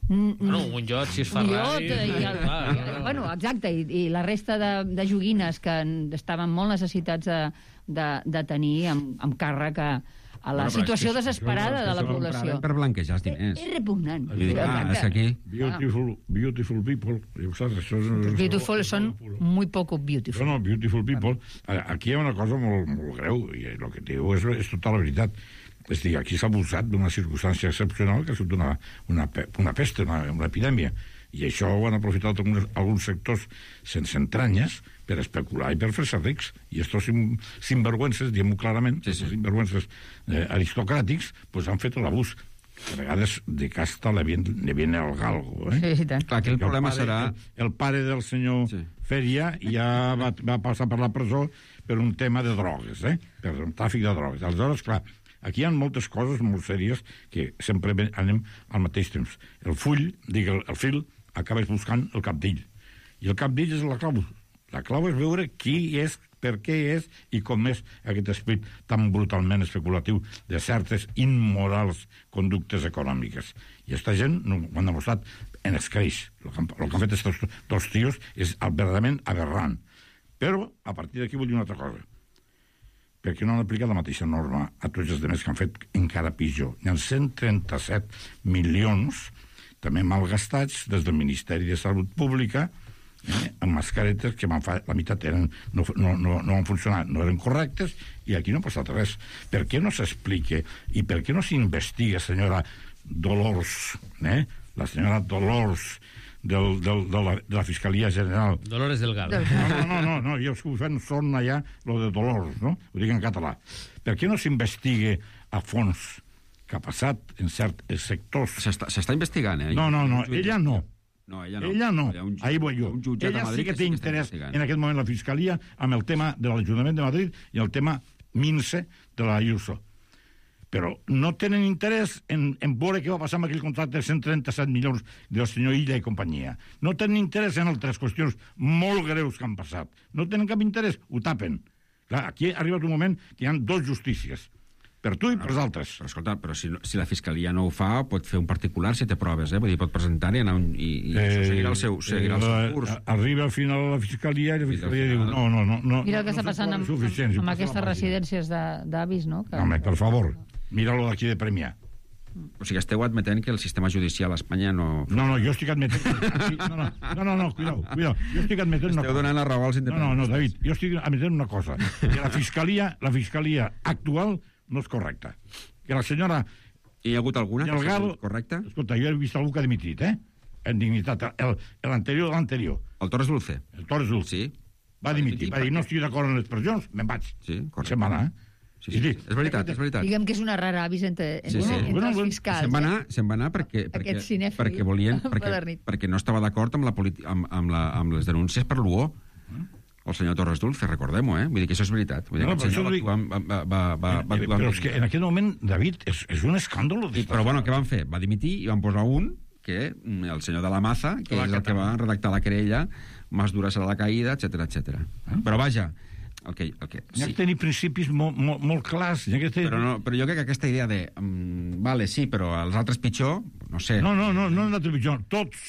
S2: un iot, si és Ferrari...
S8: Bueno, exacte, i la resta de joguines que estaven molt necessitats de tenir amb càrrec a la situació desesperada de la població.
S9: Per blanquejar els diners.
S8: És repugnant.
S9: És aquí...
S7: Beautiful people.
S8: Beautiful són muy poco beautiful.
S7: No, beautiful people. Aquí hi ha una cosa molt greu, i el que diu és tota la veritat. És dir, aquí s'ha abusat d'una circumstància excepcional que ha sigut una pesta, una epidèmia. I això ho han aprofitat alguns sectors sense entranyes per especular i per fer-se rics. I estos sinvergüences, diguem-ho clarament, sinvergüences aristocràtics, pues han fet l'abús. A vegades de casta le viene el galgo.
S8: Sí, tant.
S9: Clar, que el problema serà...
S7: El pare del senyor Feria ja va passar per la presó per un tema de drogues, per un tràfic de drogues. Aleshores, clar, aquí hi ha moltes coses molt sèries que sempre anem al mateix temps. El fil, acabes buscant el cabdill. I el cabdill és la clau. La clau és veure qui és, per què és i com és aquest esperit tan brutalment especulatiu de certes immorals conductes econòmiques. I aquesta gent ho han demostrat en escreix. El que han fet aquests dos tios és verdaderament aberrant. Però, a partir d'aquí vull dir una altra cosa. Perquè no han aplicat la mateixa norma a tots els altres que han fet encara pitjor. Hi ha 137 milions també malgastats des del Ministeri de Salut Pública amb mascaretes que la meitat no han funcionat, no eren correctes, i aquí no ha passat res. Per què no s'explica i per què no s'investiga, senyora Dolors, la senyora Dolors de la Fiscalia General?
S2: Dolores Delgado.
S7: No, jo fent son allà lo de Dolors, no? Ho dic en català. Per què no s'investiga a fons que ha passat en certs sectors?
S9: S'està investigant,
S7: No, ella no.
S9: No,
S7: ella no. Ahí voy yo. Ella sí que té interès en aquest moment la Fiscalia amb el tema de l'Ajuntament de Madrid i el tema Minse de la Ayuso. Però no tenen interès en veure què va passar amb aquell contracte de 137 milions del senyor Illa i companyia. No tenen interès en altres qüestions molt greus que han passat. No tenen cap interès, ho tapen. Clar, aquí ha arribat un moment que hi ha dos justícies. Per tu i per els altres.
S9: Però escolta, si la Fiscalia no ho fa, pot fer un particular si té proves, Vull dir, pot presentar-hi i seguirà el seu curs.
S7: Arriba al final la Fiscalia i la Fiscalia diu no.
S8: Mira el que està passant amb aquestes residències d'avis, no?
S7: Home, per favor, mira-lo d'aquí de Premià.
S9: O sigui, esteu admetent que el sistema judicial a Espanya no...
S7: No, jo estic admetent... No, cuidao. Jo estic admetent una cosa.
S9: Esteu donant la raó als independentistes.
S7: No, David, jo estic admetent una cosa. Que la Fiscalia actual no és correcta. Que la senyora...
S9: Hi ha hagut alguna que sigui correcta?
S7: Escolta, jo he vist algú que ha dimitit, en dignitat. L'anterior de l'anterior.
S9: El Torres Dulce.
S7: El Torres Dulce.
S9: Sí.
S7: Va dimitir. Va dir, no estic d'acord amb les pressions, me'n vaig.
S9: Sí, correcte.
S7: Se'n va anar,
S9: Sí. És veritat.
S8: Diguem que és una rara avis entre els fiscals.
S9: Se'n va anar perquè volien... Perquè no estava d'acord amb les denúncies per l'UO. el senyor Torres Dulce, recordem-ho, Vull dir que això és veritat. Vull dir que el senyor va actuar...
S7: Però és que en aquest moment, David, és un escàndol.
S9: Però bueno, què van fer? Va dimitir i van posar un, que el senyor de la Maza, que és el que va redactar la querella, más dura serà la caïda, etc. Però vaja, el que
S7: Hi ha que tenir principis molt clars.
S9: Però jo crec que aquesta idea de vale, sí, però els altres pitjor, no sé.
S7: No, l'altre pitjor, tots.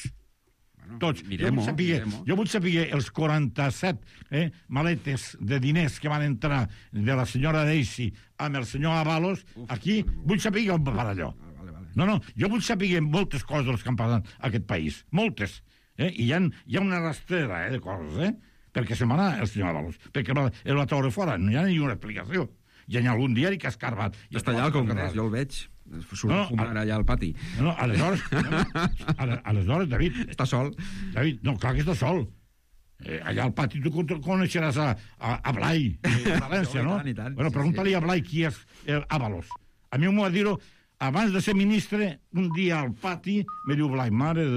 S7: Jo vull saber els 47 maletes de diners que van entrar de la senyora Daisy amb el senyor Avalos, aquí, vull saber on va parar allò. No, jo vull saber moltes coses que han passat a aquest país, moltes. I hi ha una rastrera de coses, perquè se'n va anar el senyor Avalos, perquè el va treure fora, no hi ha ni una explicació. Hi ha algun diari que ha escarbat.
S9: Està allà al Congrés, jo el veig. Surt a fumar allà al pati.
S7: Aleshores, David...
S9: Està sol.
S7: David, no, clar que està sol. Allà al pati tu coneixeràs a Blai, de València, no? Bueno, pregunta-li a Blai qui és Avalos. A mi m'ho va dir-ho abans de ser ministre, un dia al pati, me diu Blai, mare de